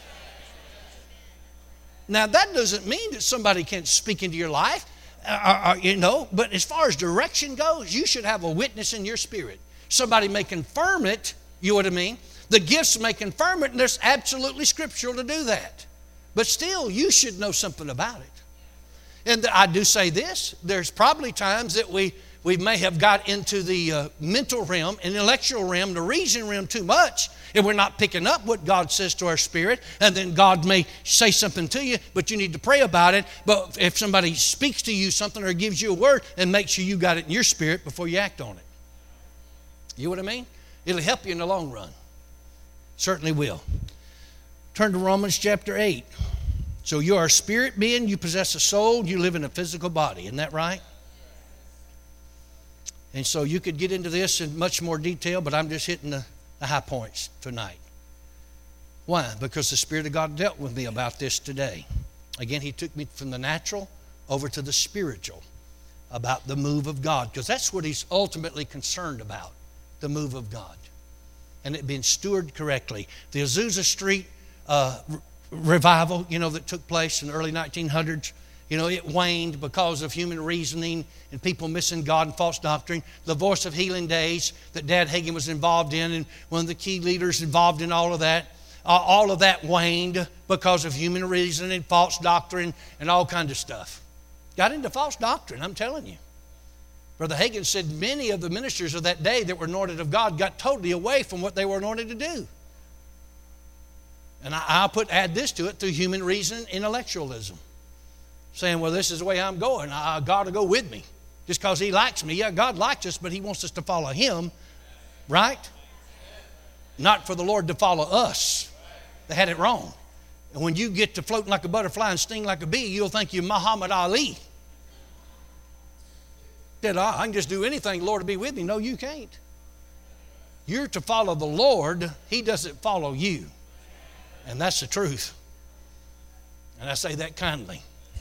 Now, that doesn't mean that somebody can't speak into your life, uh, uh, you know, but as far as direction goes, you should have a witness in your spirit. Somebody may confirm it, you know what I mean? The gifts may confirm it, and there's absolutely scriptural to do that. But still, you should know something about it. And I do say this, there's probably times that we, we may have got into the uh, mental realm, intellectual realm, the reason realm too much, and we're not picking up what God says to our spirit, and then God may say something to you, but you need to pray about it. But if somebody speaks to you something or gives you a word, and make sure you got it in your spirit before you act on it. You know what I mean? It'll help you in the long run. Certainly will. Turn to Romans chapter eight. So you are a spirit being, you possess a soul, you live in a physical body. Isn't that right? And so you could get into this in much more detail, but I'm just hitting the, the high points tonight. Why? Because the Spirit of God dealt with me about this today. Again, He took me from the natural over to the spiritual, about the move of God, because that's what He's ultimately concerned about, the move of God, and it being stewarded correctly. The Azusa Street uh, revival, you know, that took place in the early nineteen hundreds, You know, it waned because of human reasoning and people missing God and false doctrine. The Voice of Healing Days that Dad Hagin was involved in, and one of the key leaders involved in all of that, uh, all of that waned because of human reasoning, false doctrine, and all kinds of stuff. Got into false doctrine, I'm telling you. Brother Hagin said many of the ministers of that day that were anointed of God got totally away from what they were anointed to do. And I, I'll put add this to it through human reason, intellectualism. Saying, well, this is the way I'm going. Uh, God will go with me. Just because He likes me. Yeah, God likes us, but He wants us to follow Him. Right? Not for the Lord to follow us. They had it wrong. And when you get to floating like a butterfly and sting like a bee, you'll think you're Muhammad Ali. Said, I can just do anything, the Lord will be with me. No, you can't. You're to follow the Lord. He doesn't follow you. And that's the truth. And I say that kindly.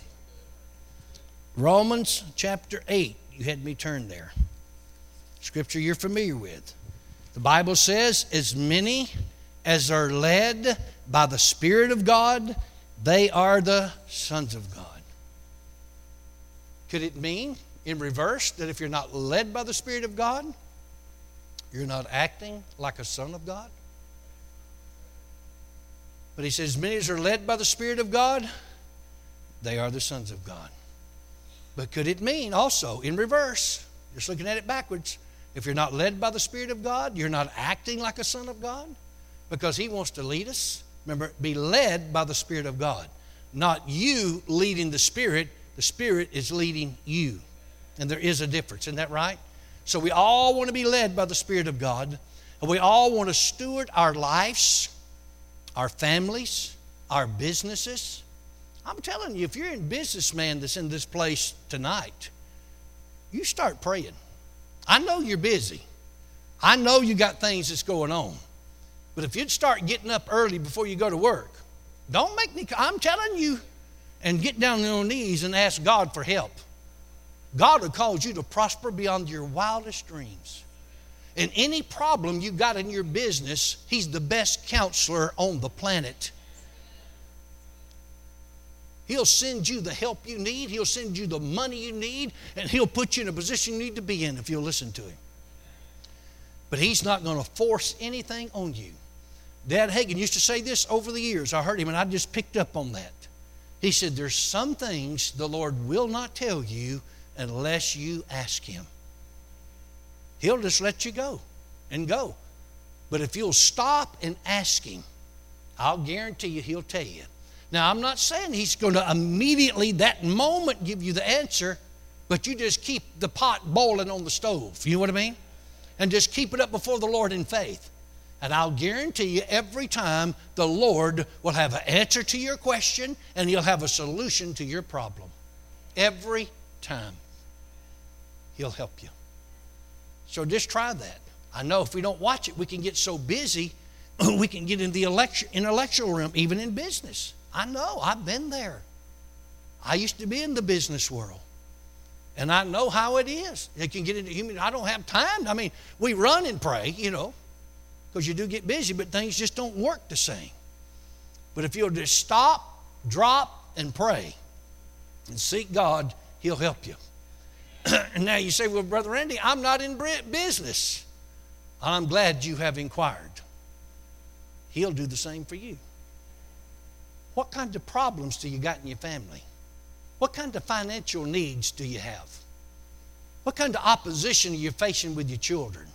Romans chapter eight. You had me turn there. Scripture you're familiar with. The Bible says, as many as are led by the Spirit of God, they are the sons of God. Could it mean, in reverse, that if you're not led by the Spirit of God, you're not acting like a son of God? But he says, as many as are led by the Spirit of God, they are the sons of God. But could it mean also, in reverse, just looking at it backwards, if you're not led by the Spirit of God, you're not acting like a son of God? Because He wants to lead us. Remember, be led by the Spirit of God. Not you leading the Spirit. The Spirit is leading you. And there is a difference. Isn't that right? So we all want to be led by the Spirit of God. And we all want to steward our lives, our families, our businesses. I'm telling you, if you're a businessman that's in this place tonight, you start praying. I know you're busy. I know you got things that's going on. But if you'd start getting up early before you go to work, don't make me, I'm telling you, and get down on your knees and ask God for help. God will cause you to prosper beyond your wildest dreams. And any problem you got in your business, He's the best counselor on the planet. He'll send you the help you need. He'll send you the money you need. And He'll put you in a position you need to be in if you'll listen to Him. But He's not going to force anything on you. Dad Hagin used to say this over the years. I heard him and I just picked up on that. He said, there's some things the Lord will not tell you unless you ask Him. He'll just let you go and go. But if you'll stop and ask Him, I'll guarantee you He'll tell you. Now, I'm not saying He's going to immediately, that moment, give you the answer, but you just keep the pot boiling on the stove. You know what I mean? And just keep it up before the Lord in faith. And I'll guarantee you every time the Lord will have an answer to your question and He'll have a solution to your problem. Every time. He'll help you. So just try that. I know if we don't watch it, we can get so busy, we can get in the intellectual realm, even in business. I know, I've been there. I used to be in the business world. And I know how it is. It can get into human, I don't have time. I mean, we run and pray, you know, because you do get busy, but things just don't work the same. But if you'll just stop, drop, and pray, and seek God, He'll help you. And now you say, well, Brother Randy, I'm not in business. I'm glad you have inquired. He'll do the same for you. What kind of problems do you got in your family? What kind of financial needs do you have? What kind of opposition are you facing with your children?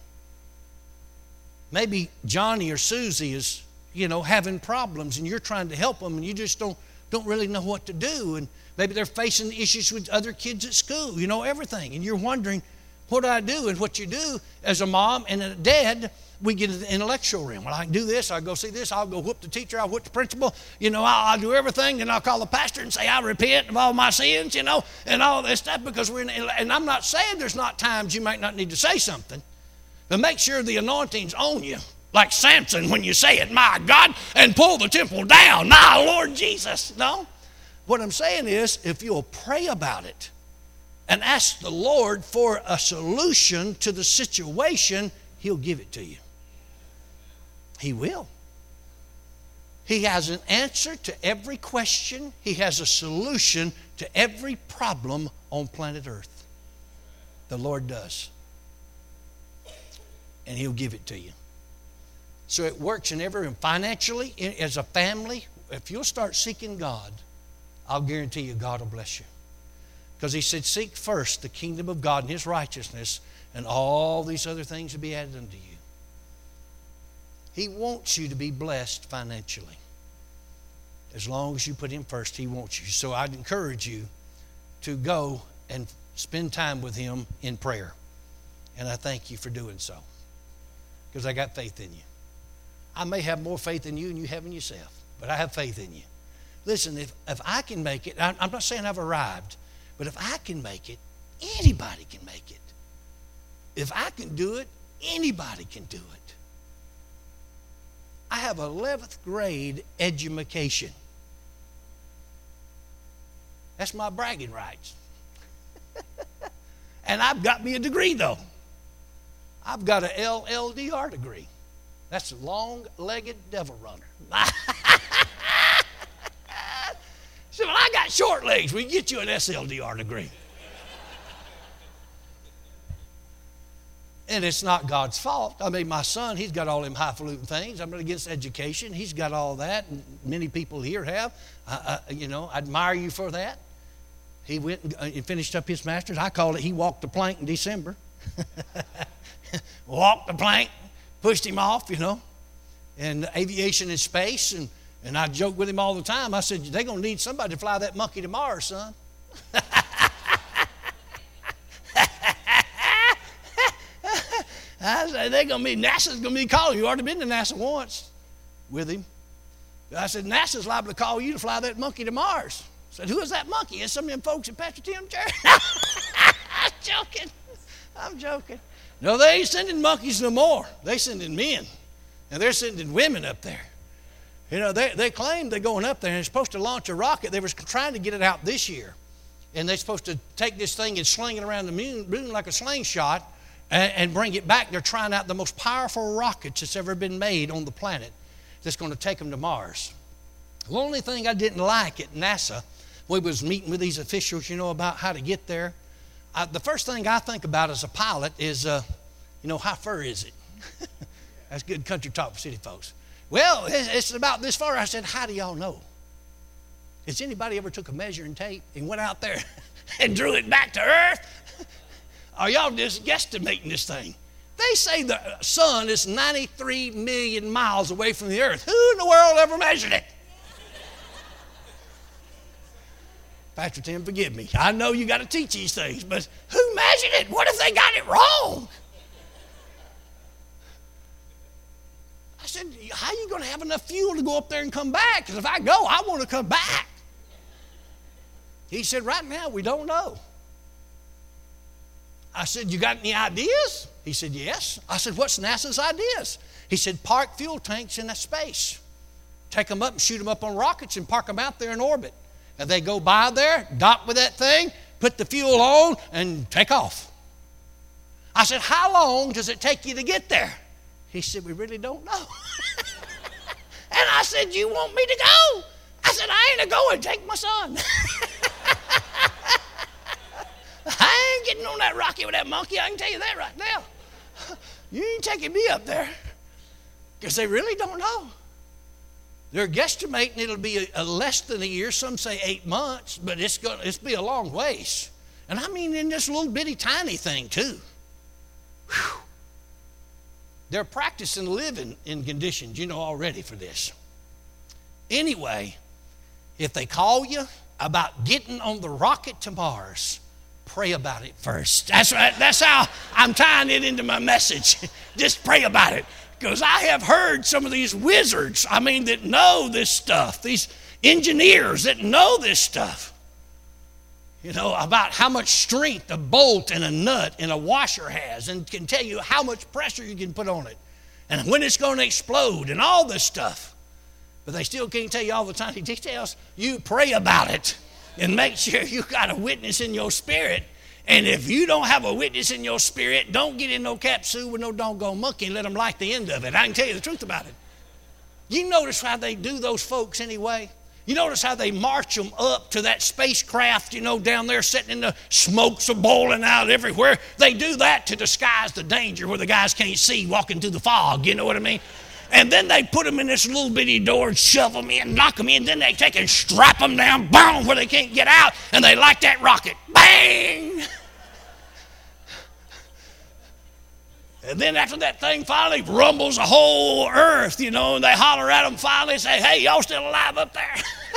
Maybe Johnny or Susie is, you know, having problems and you're trying to help them and you just don't, don't really know what to do. And maybe they're facing issues with other kids at school, you know, everything. And you're wondering, what do I do? And what you do as a mom and a dad, we get in the intellectual realm. Well, I can do this. I'll go see this. I'll go whoop the teacher. I'll whoop the principal. You know, I'll, I'll do everything. And I'll call the pastor and say, I repent of all my sins, you know, and all this stuff because we're in, and I'm not saying there's not times you might not need to say something, but make sure the anointing's on you. Like Samson when you say it, my God, and pull the temple down, my Lord Jesus. No. What I'm saying is, if you'll pray about it and ask the Lord for a solution to the situation, He'll give it to you. He will. He has an answer to every question. He has a solution to every problem on planet Earth. The Lord does. And He'll give it to you. So it works in every, financially, as a family, if you'll start seeking God, I'll guarantee you God will bless you. Because He said, seek first the kingdom of God and His righteousness, and all these other things will be added unto you. He wants you to be blessed financially. As long as you put Him first, He wants you. So I'd encourage you to go and spend time with Him in prayer. And I thank you for doing so. Because I got faith in you. I may have more faith in you than you have in yourself, but I have faith in you. Listen, if, if I can make it, I'm not saying I've arrived, but if I can make it, anybody can make it. If I can do it, anybody can do it. I have eleventh grade education. That's my bragging rights. And I've got me a degree, though. I've got an L L D R degree. That's a long-legged devil runner. So, well, I got short legs. We can get you an S L D R degree. And it's not God's fault. I mean, my son, he's got all them highfalutin things. I'm not against education. He's got all that, and many people here have. I, I, you know, I admire you for that. He went and, uh, and finished up his master's. I call it he walked the plank in December. Walked the plank, pushed him off, you know, and aviation and space. And, and I joke with him all the time. I said, they're going to need somebody to fly that monkey to Mars, son. I said, they're going to be, NASA's going to be calling you. Already been to NASA once with him. I said, NASA's liable to call you to fly that monkey to Mars. I said, who is that monkey? It's some of them folks at Pastor Tim's church. I'm joking. I'm joking. No, they ain't sending monkeys no more. They sending men. And they're sending women up there. You know, they, they claim they're going up there and they're supposed to launch a rocket. They were trying to get it out this year. And they're supposed to take this thing and sling it around the moon, moon like a slingshot and, and bring it back. They're trying out the most powerful rockets that's ever been made on the planet that's going to take them to Mars. The only thing I didn't like at NASA, we was meeting with these officials, you know, about how to get there. I, the first thing I think about as a pilot is, uh, you know, how far is it? That's good country talk for city folks. Well, it's about this far. I said, how do y'all know? Has anybody ever took a measuring tape and went out there and drew it back to Earth? Are y'all just guesstimating this thing? They say the sun is ninety-three million miles away from the Earth. Who in the world ever measured it? Pastor Tim, forgive me. I know you got to teach these things, but who measured it? What if they got it wrong? I said, how are you going to have enough fuel to go up there and come back? Because if I go, I want to come back. He said, right now, we don't know. I said, you got any ideas? He said, yes. I said, what's NASA's ideas? He said, park fuel tanks in that space. Take them up and shoot them up on rockets and park them out there in orbit. And they go by there, dock with that thing, put the fuel on, and take off. I said, how long does it take you to get there? He said, we really don't know. And I said, you want me to go? I said, I ain't a-going. Take my son. I ain't getting on that rocket with that monkey. I can tell you that right now. You ain't taking me up there. Because they really don't know. They're guesstimating it'll be a, a less than a year. Some say eight months, but it's going it's be a long ways. And I mean in this little bitty tiny thing too. Whew. They're practicing living in conditions, you know, already for this. Anyway, if they call you about getting on the rocket to Mars, pray about it first. That's right. That's how I'm tying it into my message. Just pray about it. Because I have heard some of these wizards, I mean, that know this stuff, these engineers that know this stuff, you know, about how much strength a bolt and a nut and a washer has and can tell you how much pressure you can put on it and when it's going to explode and all this stuff. But they still can't tell you all the tiny details. You pray about it and make sure you got a witness in your spirit. And if you don't have a witness in your spirit, don't get in no capsule with no doggone monkey and let them light the end of it. I can tell you the truth about it. You notice how they do those folks anyway? You notice how they march them up to that spacecraft, you know, down there sitting in the smokes are boiling out everywhere. They do that to disguise the danger where the guys can't see walking through the fog, you know what I mean? And then they put them in this little bitty door and shove them in, knock them in. Then they take and strap them down, boom, where they can't get out. And they like that rocket, bang! And then after that thing finally rumbles the whole earth, you know, and they holler at them finally and say, hey, y'all still alive up there?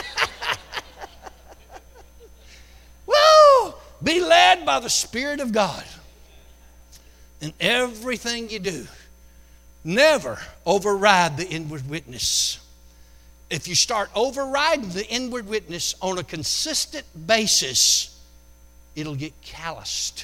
Woo! Be led by the Spirit of God in everything you do. Never override the inward witness. If you start overriding the inward witness on a consistent basis, it'll get calloused.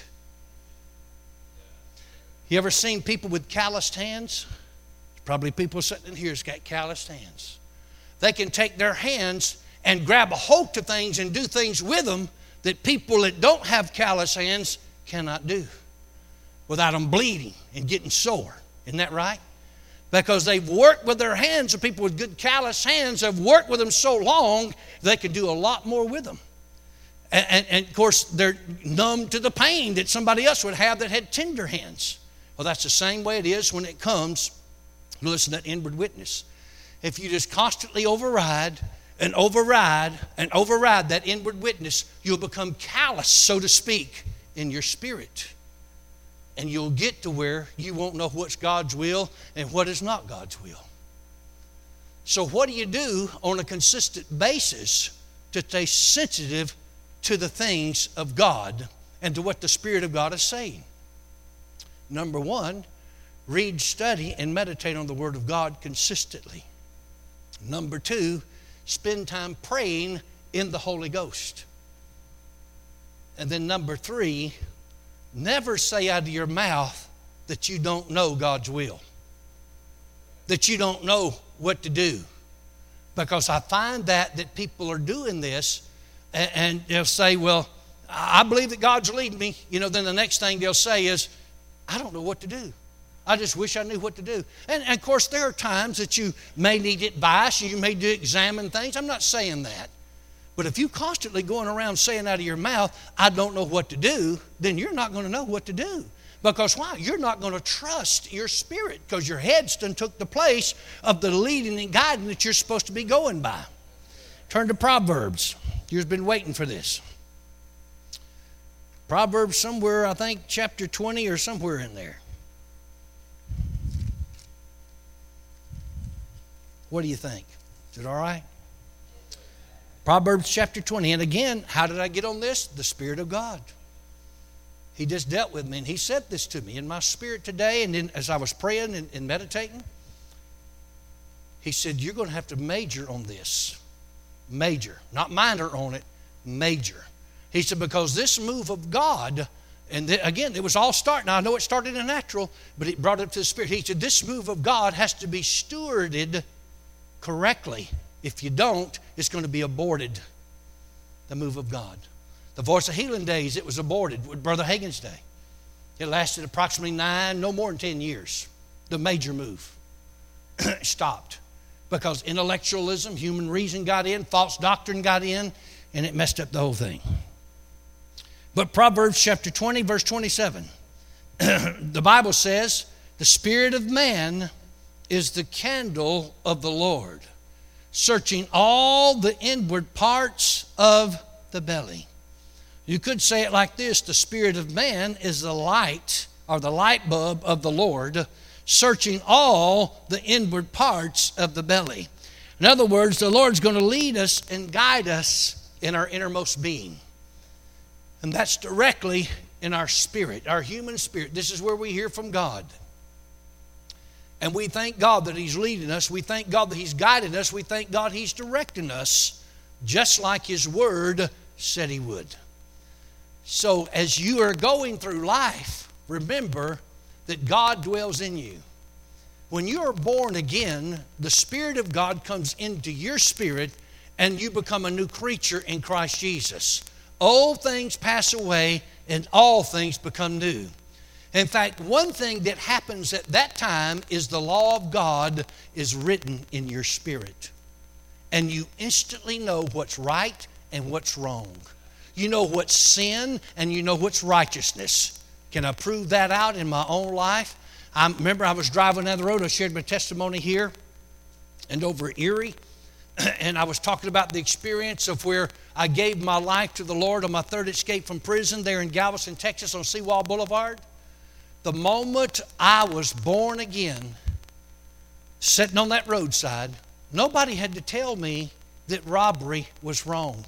You ever seen people with calloused hands? Probably people sitting in here has got calloused hands. They can take their hands and grab a hold of things and do things with them that people that don't have callous hands cannot do without them bleeding and getting sore. Isn't that right? Because they've worked with their hands, and people with good callous hands have worked with them so long, they can do a lot more with them. And, and, and of course, they're numb to the pain that somebody else would have that had tender hands. Well, that's the same way it is when it comes, listen, to that inward witness. If you just constantly override and override and override that inward witness, you'll become callous, so to speak, in your spirit. And you'll get to where you won't know what's God's will and what is not God's will. So what do you do on a consistent basis to stay sensitive to the things of God and to what the Spirit of God is saying? Number one, read, study, and meditate on the Word of God consistently. Number two, spend time praying in the Holy Ghost. And then number three, never say out of your mouth that you don't know God's will, that you don't know what to do. Because I find that that people are doing this, and, and they'll say, well, I believe that God's leading me. You know, then the next thing they'll say is, I don't know what to do. I just wish I knew what to do. And, and of course, there are times that you may need advice, you may do examine things. I'm not saying that. But if you constantly going around saying out of your mouth, I don't know what to do, then you're not going to know what to do. Because why? You're not going to trust your spirit, because your head's done took the place of the leading and guiding that you're supposed to be going by. Turn to Proverbs. You've been waiting for this. Proverbs somewhere, I think, chapter twenty or somewhere in there. What do you think? Is it all right? Proverbs chapter twenty. And again, how did I get on this? The Spirit of God. He just dealt with me, and He said this to me in my spirit today, and then as I was praying and, and meditating, He said, you're going to have to major on this. Major. Not minor on it, major. He said, because this move of God, and th- again, it was all starting. Now, I know it started in the natural, but it brought it up to the Spirit. He said, this move of God has to be stewarded correctly. If you don't, it's going to be aborted, the move of God. The Voice of Healing days, it was aborted with Brother Hagin's day. It lasted approximately nine, no more than ten years. The major move stopped because intellectualism, human reason got in, false doctrine got in, and it messed up the whole thing. But Proverbs chapter twenty, verse twenty-seven, the Bible says, the spirit of man is the candle of the Lord, searching all the inward parts of the belly. You could say it like this: the spirit of man is the light, or the light bulb of the Lord, searching all the inward parts of the belly. In other words, the Lord's going to lead us and guide us in our innermost being. And that's directly in our spirit, our human spirit. This is where we hear from God. And we thank God that He's leading us. We thank God that He's guiding us. We thank God He's directing us, just like His Word said He would. So as you are going through life, remember that God dwells in you. When you are born again, the Spirit of God comes into your spirit, and you become a new creature in Christ Jesus. Old things pass away, and all things become new. In fact, one thing that happens at that time is the law of God is written in your spirit. And you instantly know what's right and what's wrong. You know what's sin and you know what's righteousness. Can I prove that out in my own life? I remember I was driving down the road. I shared my testimony here and over at Erie. And I was talking about the experience of where I gave my life to the Lord on my third escape from prison there in Galveston, Texas on Seawall Boulevard. The moment I was born again, sitting on that roadside, nobody had to tell me that robbery was wrong.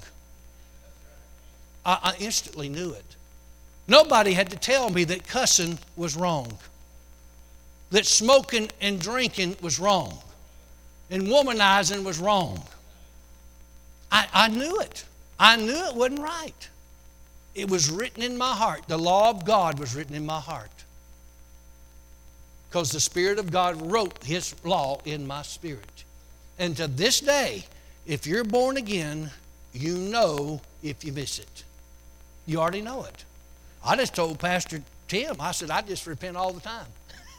I, I instantly knew it. Nobody had to tell me that cussing was wrong, that smoking and drinking was wrong, and womanizing was wrong. I, I knew it. I knew it wasn't right. It was written in my heart. The law of God was written in my heart. Because the Spirit of God wrote His law in my spirit. And to this day, if you're born again, you know if you miss it. You already know it. I just told Pastor Tim, I said, I just repent all the time.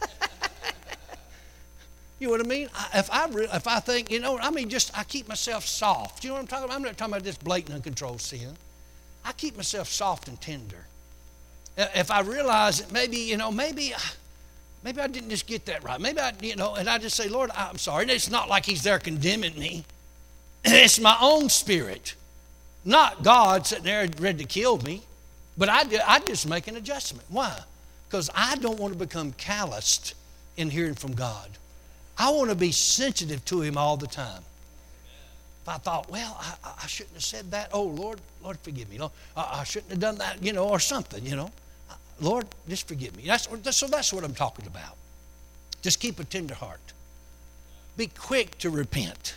You know what I mean? I, if I re, if I think, you know, I mean, just I keep myself soft. You know what I'm talking about? I'm not talking about this blatant, uncontrolled sin. I keep myself soft and tender. If I realize that maybe, you know, maybe, maybe I didn't just get that right. Maybe I, you know, and I just say, Lord, I'm sorry. And it's not like He's there condemning me. It's my own spirit, not God sitting there ready to kill me. But I, I just make an adjustment. Why? Because I don't want to become calloused in hearing from God. I want to be sensitive to Him all the time. If I thought, well, I, I shouldn't have said that. Oh, Lord, Lord, forgive me. Lord, I, I shouldn't have done that, you know, or something, you know. Lord, just forgive me. That's, so that's what I'm talking about. Just keep a tender heart. Be quick to repent.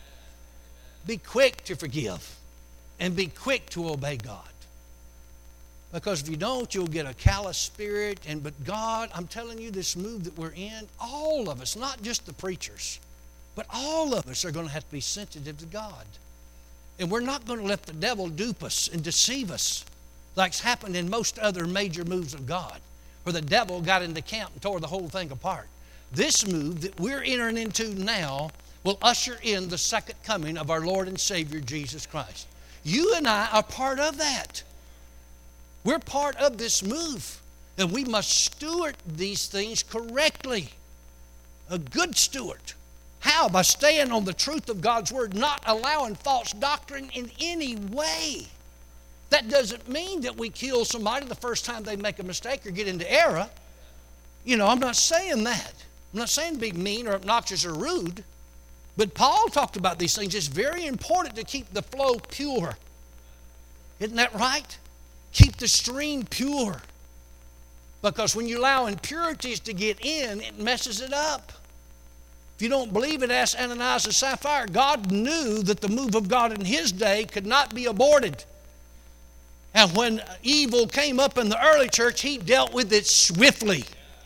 Be quick to forgive. And be quick to obey God. Because if you don't, you'll get a callous spirit. And but God, I'm telling you, this move that we're in, all of us, not just the preachers, but all of us are going to have to be sensitive to God. And we're not going to let the devil dupe us and deceive us like's happened in most other major moves of God, where the devil got into camp and tore the whole thing apart. This move that we're entering into now will usher in the second coming of our Lord and Savior, Jesus Christ. You and I are part of that. We're part of this move, and we must steward these things correctly. A good steward. How? By staying on the truth of God's Word, not allowing false doctrine in any way. That doesn't mean that we kill somebody the first time they make a mistake or get into error. You know, I'm not saying that. I'm not saying to be mean or obnoxious or rude. But Paul talked about these things. It's very important to keep the flow pure. Isn't that right? Keep the stream pure. Because when you allow impurities to get in, it messes it up. If you don't believe it, ask Ananias and Sapphira. God knew that the move of God in His day could not be aborted. And when evil came up in the early church, He dealt with it swiftly.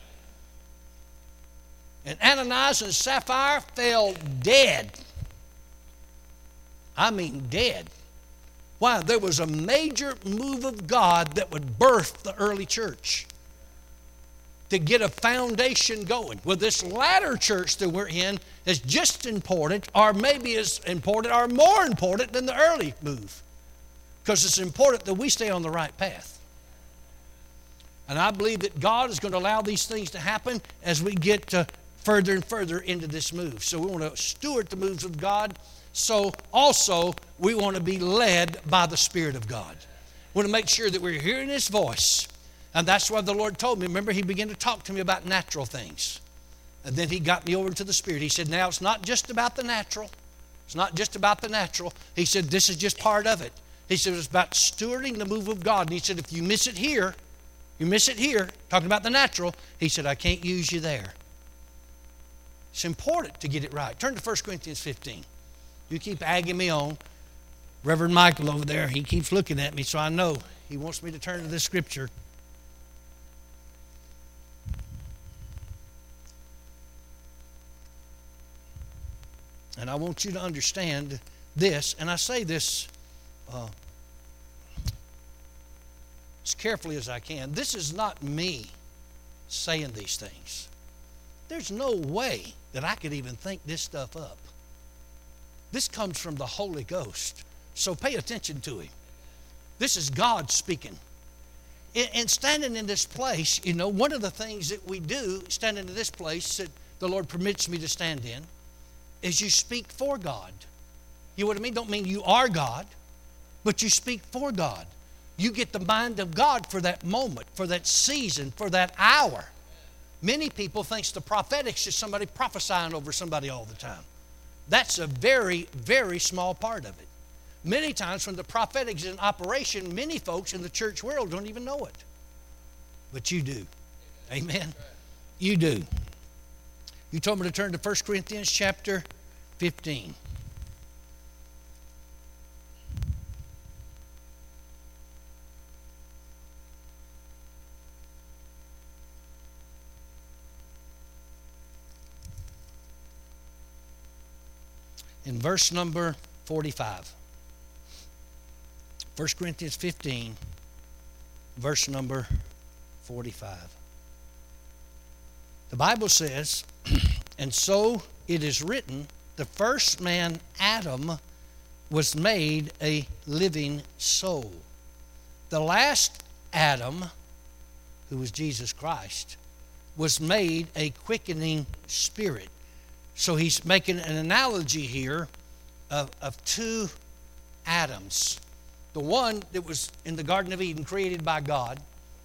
And Ananias and Sapphira fell dead. I mean dead. Why? There was a major move of God that would birth the early church to get a foundation going. Well, this latter church that we're in is just important, or maybe as important, or more important than the early move. Because it's important that we stay on the right path. And I believe that God is going to allow these things to happen as we get uh, further and further into this move. So we want to steward the moves of God. So also we want to be led by the Spirit of God. We want to make sure that we're hearing His voice. And that's why the Lord told me. Remember, He began to talk to me about natural things. And then He got me over to the Spirit. He said, now it's not just about the natural. It's not just about the natural. He said, this is just part of it. He said, it's about stewarding the move of God. And He said, if you miss it here, you miss it here, talking about the natural, He said, I can't use you there. It's important to get it right. Turn to First Corinthians fifteen. You keep agging me on. Reverend Michael over there, he keeps looking at me, so I know he wants me to turn to this scripture. And I want you to understand this, and I say this uh, as carefully as I can. This is not me saying these things. There's no way that I could even think this stuff up. This comes from the Holy Ghost. So pay attention to him. This is God speaking. And standing in this place, you know, one of the things that we do, standing in this place that the Lord permits me to stand in, is you speak for God. You know what I mean? Don't mean you are God, but you speak for God. You get the mind of God for that moment, for that season, for that hour. Many people think the prophetic's just somebody prophesying over somebody all the time. That's a very, very small part of it. Many times when the prophetic is in operation, many folks in the church world don't even know it. But you do. Amen? Amen. You do. You told me to turn to First Corinthians chapter fifteen. In verse number forty-five. First Corinthians fifteen, verse number forty-five. The Bible says, and so it is written, the first man, Adam, was made a living soul. The last Adam, who was Jesus Christ, was made a quickening spirit. So he's making an analogy here of, of two Adams. The one that was in the Garden of Eden, created by God,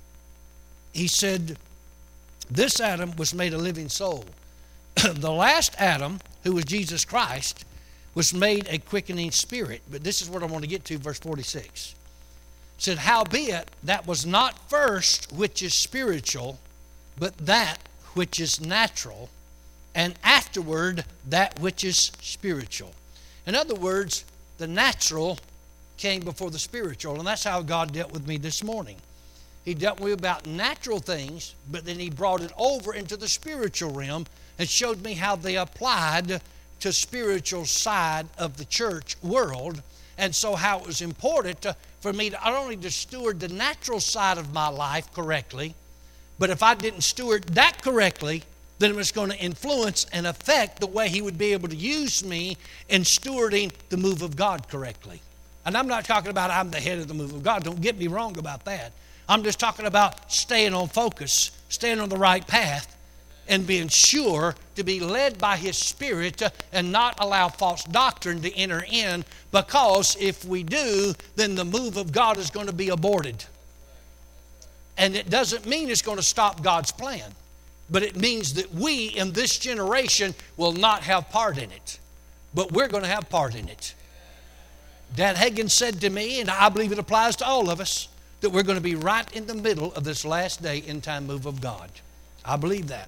he said, this Adam was made a living soul. The last Adam, who was Jesus Christ, was made a quickening spirit. But this is what I want to get to, verse forty-six. It said, howbeit, that was not first which is spiritual, but that which is natural, and afterward that which is spiritual. In other words, the natural came before the spiritual, and that's how God dealt with me this morning. He dealt with me about natural things, but then he brought it over into the spiritual realm and showed me how they applied to spiritual side of the church world, and so how it was important to, for me to not only to steward the natural side of my life correctly, but if I didn't steward that correctly, then it was going to influence and affect the way he would be able to use me in stewarding the move of God correctly. And I'm not talking about I'm the head of the move of God. Don't get me wrong about that. I'm just talking about staying on focus, staying on the right path, and being sure to be led by his Spirit and not allow false doctrine to enter in, because if we do, then the move of God is going to be aborted. And it doesn't mean it's going to stop God's plan, but it means that we in this generation will not have part in it, but we're going to have part in it. Dad Hagin said to me, and I believe it applies to all of us, that we're going to be right in the middle of this last day end time move of God. I believe that.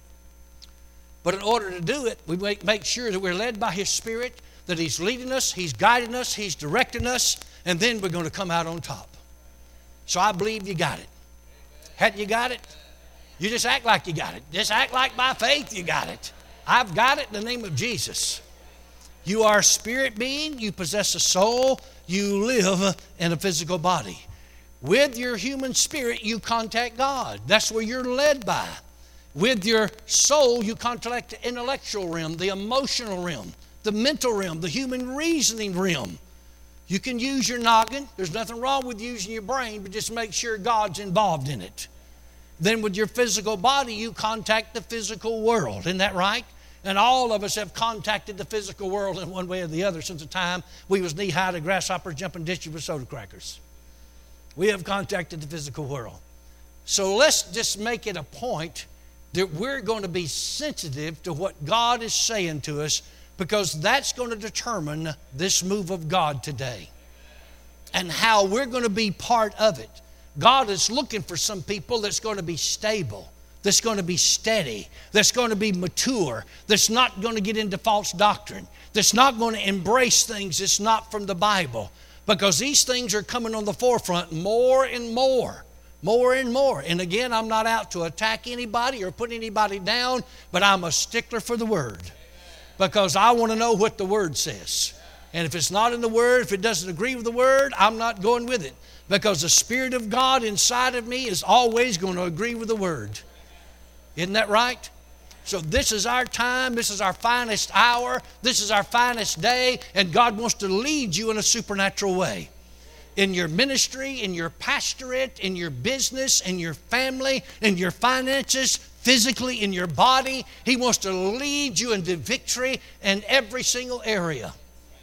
But in order to do it, we make, make sure that we're led by his Spirit, that he's leading us, he's guiding us, he's directing us, and then we're going to come out on top. So I believe you got it. Hadn't you got it? You just act like you got it. Just act like by faith you got it. I've got it in the name of Jesus. You are a spirit being. You possess a soul. You live in a physical body. With your human spirit, you contact God. That's where you're led by. With your soul, you contact the intellectual realm, the emotional realm, the mental realm, the human reasoning realm. You can use your noggin. There's nothing wrong with using your brain, but just make sure God's involved in it. Then with your physical body, you contact the physical world. Isn't that right? And all of us have contacted the physical world in one way or the other since the time we was knee-high to grasshoppers jumping ditches with soda crackers. We have contacted the physical world. So let's just make it a point that we're going to be sensitive to what God is saying to us, because that's going to determine this move of God today and how we're going to be part of it. God is looking for some people that's going to be stable, that's going to be steady, that's going to be mature, that's not going to get into false doctrine, that's not going to embrace things that's not from the Bible, because these things are coming on the forefront more and more, more and more. And again, I'm not out to attack anybody or put anybody down, but I'm a stickler for the Word, because I want to know what the Word says. And if it's not in the Word, if it doesn't agree with the Word, I'm not going with it, because the Spirit of God inside of me is always going to agree with the Word. Isn't that right? So this is our time. This is our finest hour. This is our finest day. And God wants to lead you in a supernatural way. In your ministry, in your pastorate, in your business, in your family, in your finances, physically, in your body. He wants to lead you into victory in every single area.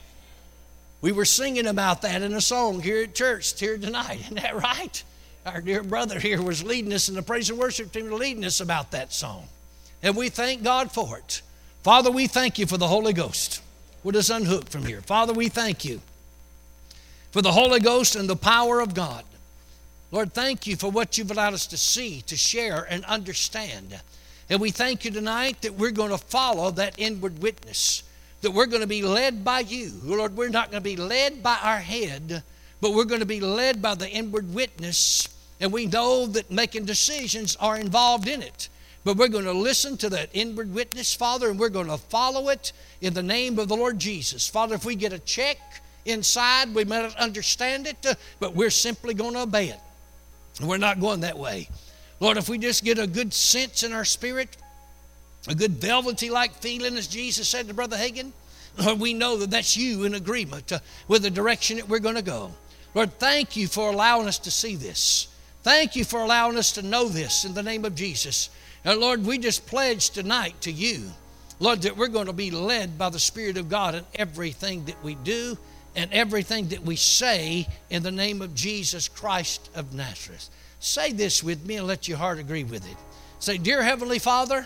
We were singing about that in a song here at church here tonight. Isn't that right? Our dear brother here was leading us in the praise and worship team, leading us about that song. And we thank God for it. Father, we thank you for the Holy Ghost. We'll just unhook from here. Father, we thank you for the Holy Ghost and the power of God. Lord, thank you for what you've allowed us to see, to share, and understand. And we thank you tonight that we're going to follow that inward witness, that we're going to be led by you. Lord, we're not going to be led by our head, but we're going to be led by the inward witness. And we know that making decisions are involved in it. But we're going to listen to that inward witness, Father, and we're going to follow it in the name of the Lord Jesus. Father, if we get a check inside, we may not understand it, uh, but we're simply going to obey it. And we're not going that way. Lord, if we just get a good sense in our spirit, a good velvety-like feeling, as Jesus said to Brother Hagin, Lord, we know that that's you in agreement uh, with the direction that we're going to go. Lord, thank you for allowing us to see this. Thank you for allowing us to know this in the name of Jesus. And Lord, we just pledge tonight to you, Lord, that we're going to be led by the Spirit of God in everything that we do and everything that we say in the name of Jesus Christ of Nazareth. Say this with me and let your heart agree with it. Say, Dear Heavenly Father,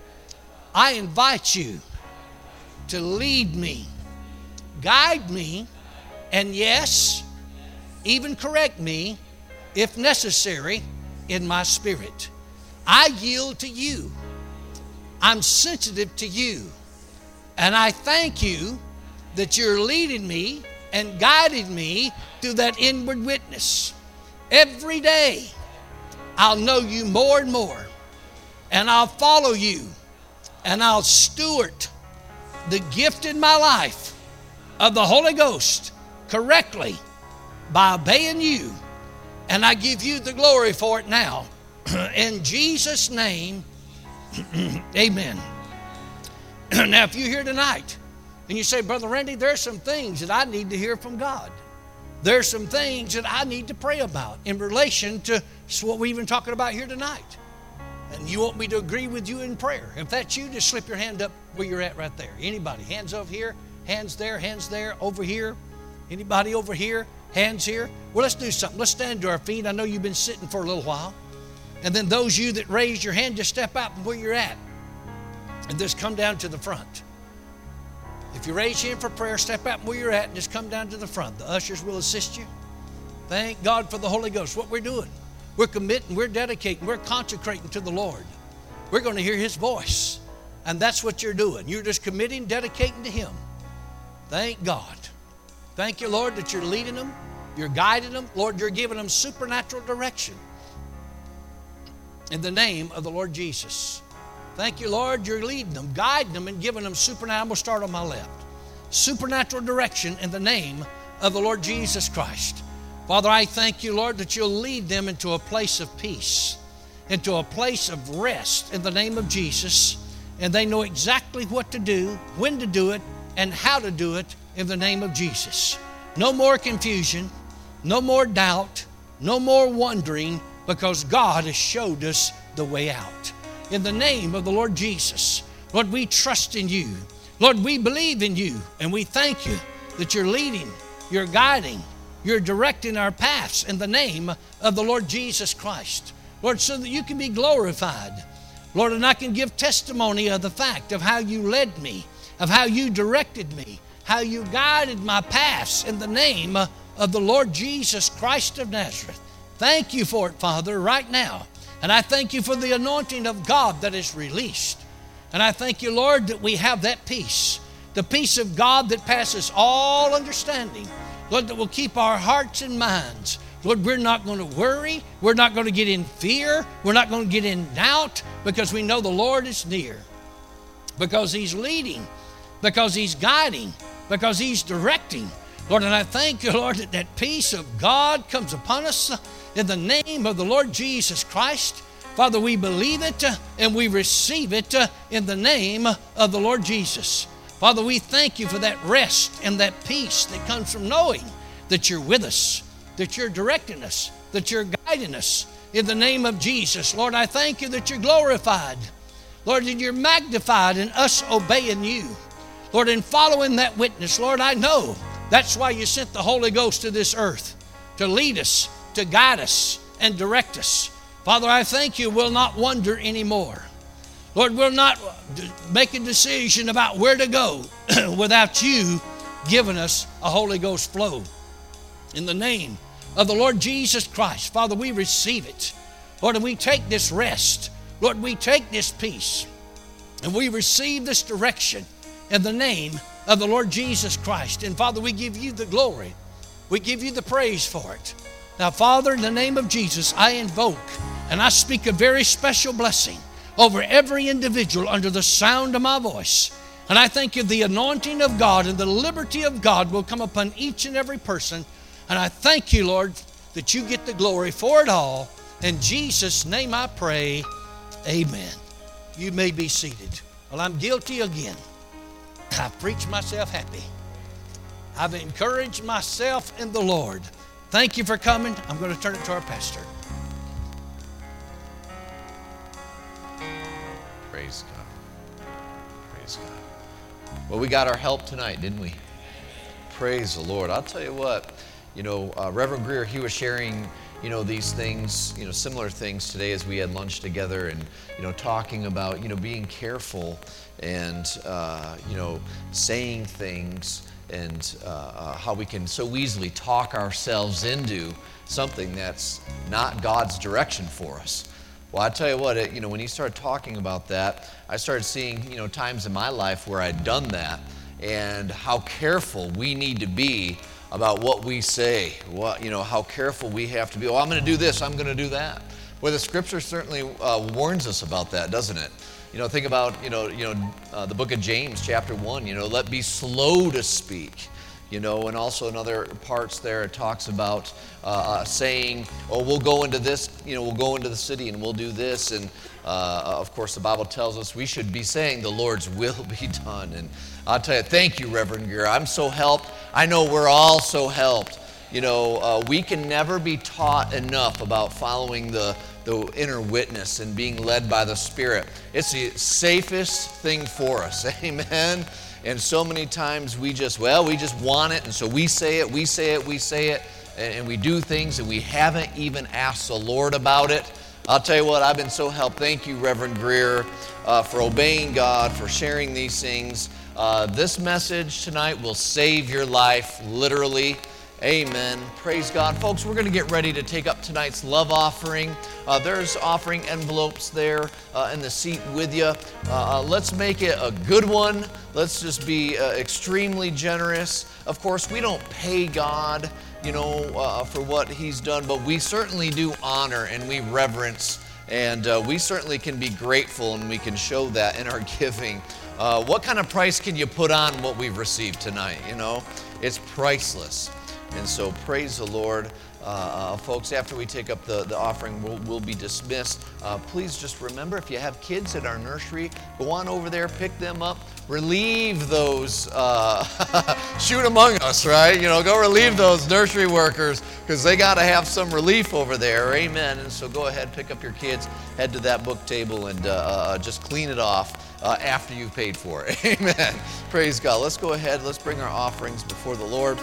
I invite you to lead me, guide me, and yes, even correct me if necessary in my spirit. I yield to you. I'm sensitive to you. And I thank you that you're leading me and guiding me through that inward witness. Every day, I'll know you more and more. And I'll follow you. And I'll steward the gift in my life of the Holy Ghost correctly by obeying you. And I give you the glory for it now. In Jesus' name, amen. Now, if you're here tonight and you say, Brother Randy, there's some things that I need to hear from God. There's some things that I need to pray about in relation to what we've been talking about here tonight. And you want me to agree with you in prayer. If that's you, just slip your hand up where you're at right there. Anybody? Hands over here, hands there, hands there, over here. Anybody over here? Hands here. Well, let's do something. Let's stand to our feet. I know you've been sitting for a little while. And then those of you that raised your hand, just step out from where you're at and just come down to the front. If you raise your hand for prayer, step out from where you're at and just come down to the front. The ushers will assist you. Thank God for the Holy Ghost. What we're doing, we're committing, we're dedicating, we're consecrating to the Lord. We're going to hear His voice. And that's what you're doing. You're just committing, dedicating to Him. Thank God. Thank you, Lord, that you're leading them. You're guiding them. Lord, you're giving them supernatural direction. In the name of the Lord Jesus. Thank you, Lord, you're leading them, guiding them, and giving them supernatural. I'm going to start on my left. Supernatural direction in the name of the Lord Jesus Christ. Father, I thank you, Lord, that you'll lead them into a place of peace, into a place of rest in the name of Jesus. And they know exactly what to do, when to do it, and how to do it in the name of Jesus. No more confusion, no more doubt, no more wondering, because God has showed us the way out. In the name of the Lord Jesus, Lord, we trust in you. Lord, we believe in you, and we thank you that you're leading, you're guiding, you're directing our paths in the name of the Lord Jesus Christ. Lord, so that you can be glorified. Lord, and I can give testimony of the fact of how you led me, of how you directed me, how you guided my paths in the name of the Lord Jesus Christ of Nazareth. Thank you for it, Father, right now. And I thank you for the anointing of God that is released. And I thank you, Lord, that we have that peace, the peace of God that passes all understanding. Lord, that will keep our hearts and minds. Lord, we're not going to worry. We're not going to get in fear. We're not going to get in doubt, because we know the Lord is near, because He's leading, because He's guiding, because He's directing. Lord, and I thank you, Lord, that that peace of God comes upon us in the name of the Lord Jesus Christ. Father, we believe it uh, and we receive it uh, in the name of the Lord Jesus. Father, we thank you for that rest and that peace that comes from knowing that you're with us, that you're directing us, that you're guiding us in the name of Jesus. Lord, I thank you that you're glorified. Lord, that you're magnified in us obeying you. Lord, in following that witness, Lord, I know that's why you sent the Holy Ghost to this earth, to lead us, to guide us, and direct us. Father, I thank you we'll not wander anymore. Lord, we'll not make a decision about where to go without you giving us a Holy Ghost flow. In the name of the Lord Jesus Christ, Father, we receive it. Lord, and we take this rest. Lord, we take this peace. And we receive this direction in the name of the Lord Jesus Christ. And Father, we give you the glory. We give you the praise for it. Now, Father, in the name of Jesus, I invoke and I speak a very special blessing over every individual under the sound of my voice. And I thank you the anointing of God and the liberty of God will come upon each and every person. And I thank you, Lord, that you get the glory for it all. In Jesus' name I pray, amen. You may be seated. Well, I'm guilty again. I've preached myself happy. I've encouraged myself in the Lord. Thank you for coming. I'm going to turn it to our pastor. Praise God. Praise God. Well, we got our help tonight, didn't we? Praise the Lord. I'll tell you what, you know, uh, Reverend Greer, he was sharing, you know, these things, you know, similar things today as we had lunch together and, you know, talking about, you know, being careful and, uh, you know, saying things and uh, uh, how we can so easily talk ourselves into something that's not God's direction for us. Well, I tell you what, it, you know, when he started talking about that, I started seeing, you know, times in my life where I'd done that and how careful we need to be about what we say. What, you know, how careful we have to be. Oh, I'm going to do this, I'm going to do that. Well, the Scripture certainly uh, warns us about that, doesn't it? You know, think about, you know, you know, uh, the book of James, chapter one, you know, let be slow to speak. You know, and also in other parts there it talks about uh, uh, saying, oh, we'll go into this, you know, we'll go into the city and we'll do this. And uh, of course the Bible tells us we should be saying the Lord's will be done. And I'll tell you, thank you, Reverend Greer. I'm so helped. I know we're all so helped. You know, uh, we can never be taught enough about following the, the inner witness and being led by the Spirit. It's the safest thing for us. Amen. And so many times we just, well, we just want it, and so we say it, we say it, we say it, and, and we do things, and we haven't even asked the Lord about it. I'll tell you what, I've been so helped. Thank you, Reverend Greer, uh, for obeying God, for sharing these things. Uh, this message tonight will save your life, literally. Amen. Praise God. Folks, we're going to get ready to take up tonight's love offering. Uh, there's offering envelopes there uh, in the seat with you. Uh, let's make it a good one. Let's just be uh, extremely generous. Of course, we don't pay God, you know, uh, for what He's done, but we certainly do honor and we reverence, and uh, we certainly can be grateful, and we can show that in our giving. Uh, what kind of price can you put on what we've received tonight? You know, it's priceless. And so praise the Lord. Uh, uh, folks, after we take up the, the offering, we'll, we'll be dismissed. Uh, please just remember, if you have kids at our nursery, go on over there, pick them up, relieve those, uh, shoot among us, right? You know, go relieve those nursery workers because they got to have some relief over there. Amen. And so go ahead, pick up your kids, head to that book table, and uh, uh, just clean it off uh, after you've paid for it. Amen. Praise God. Let's go ahead. Let's bring our offerings before the Lord.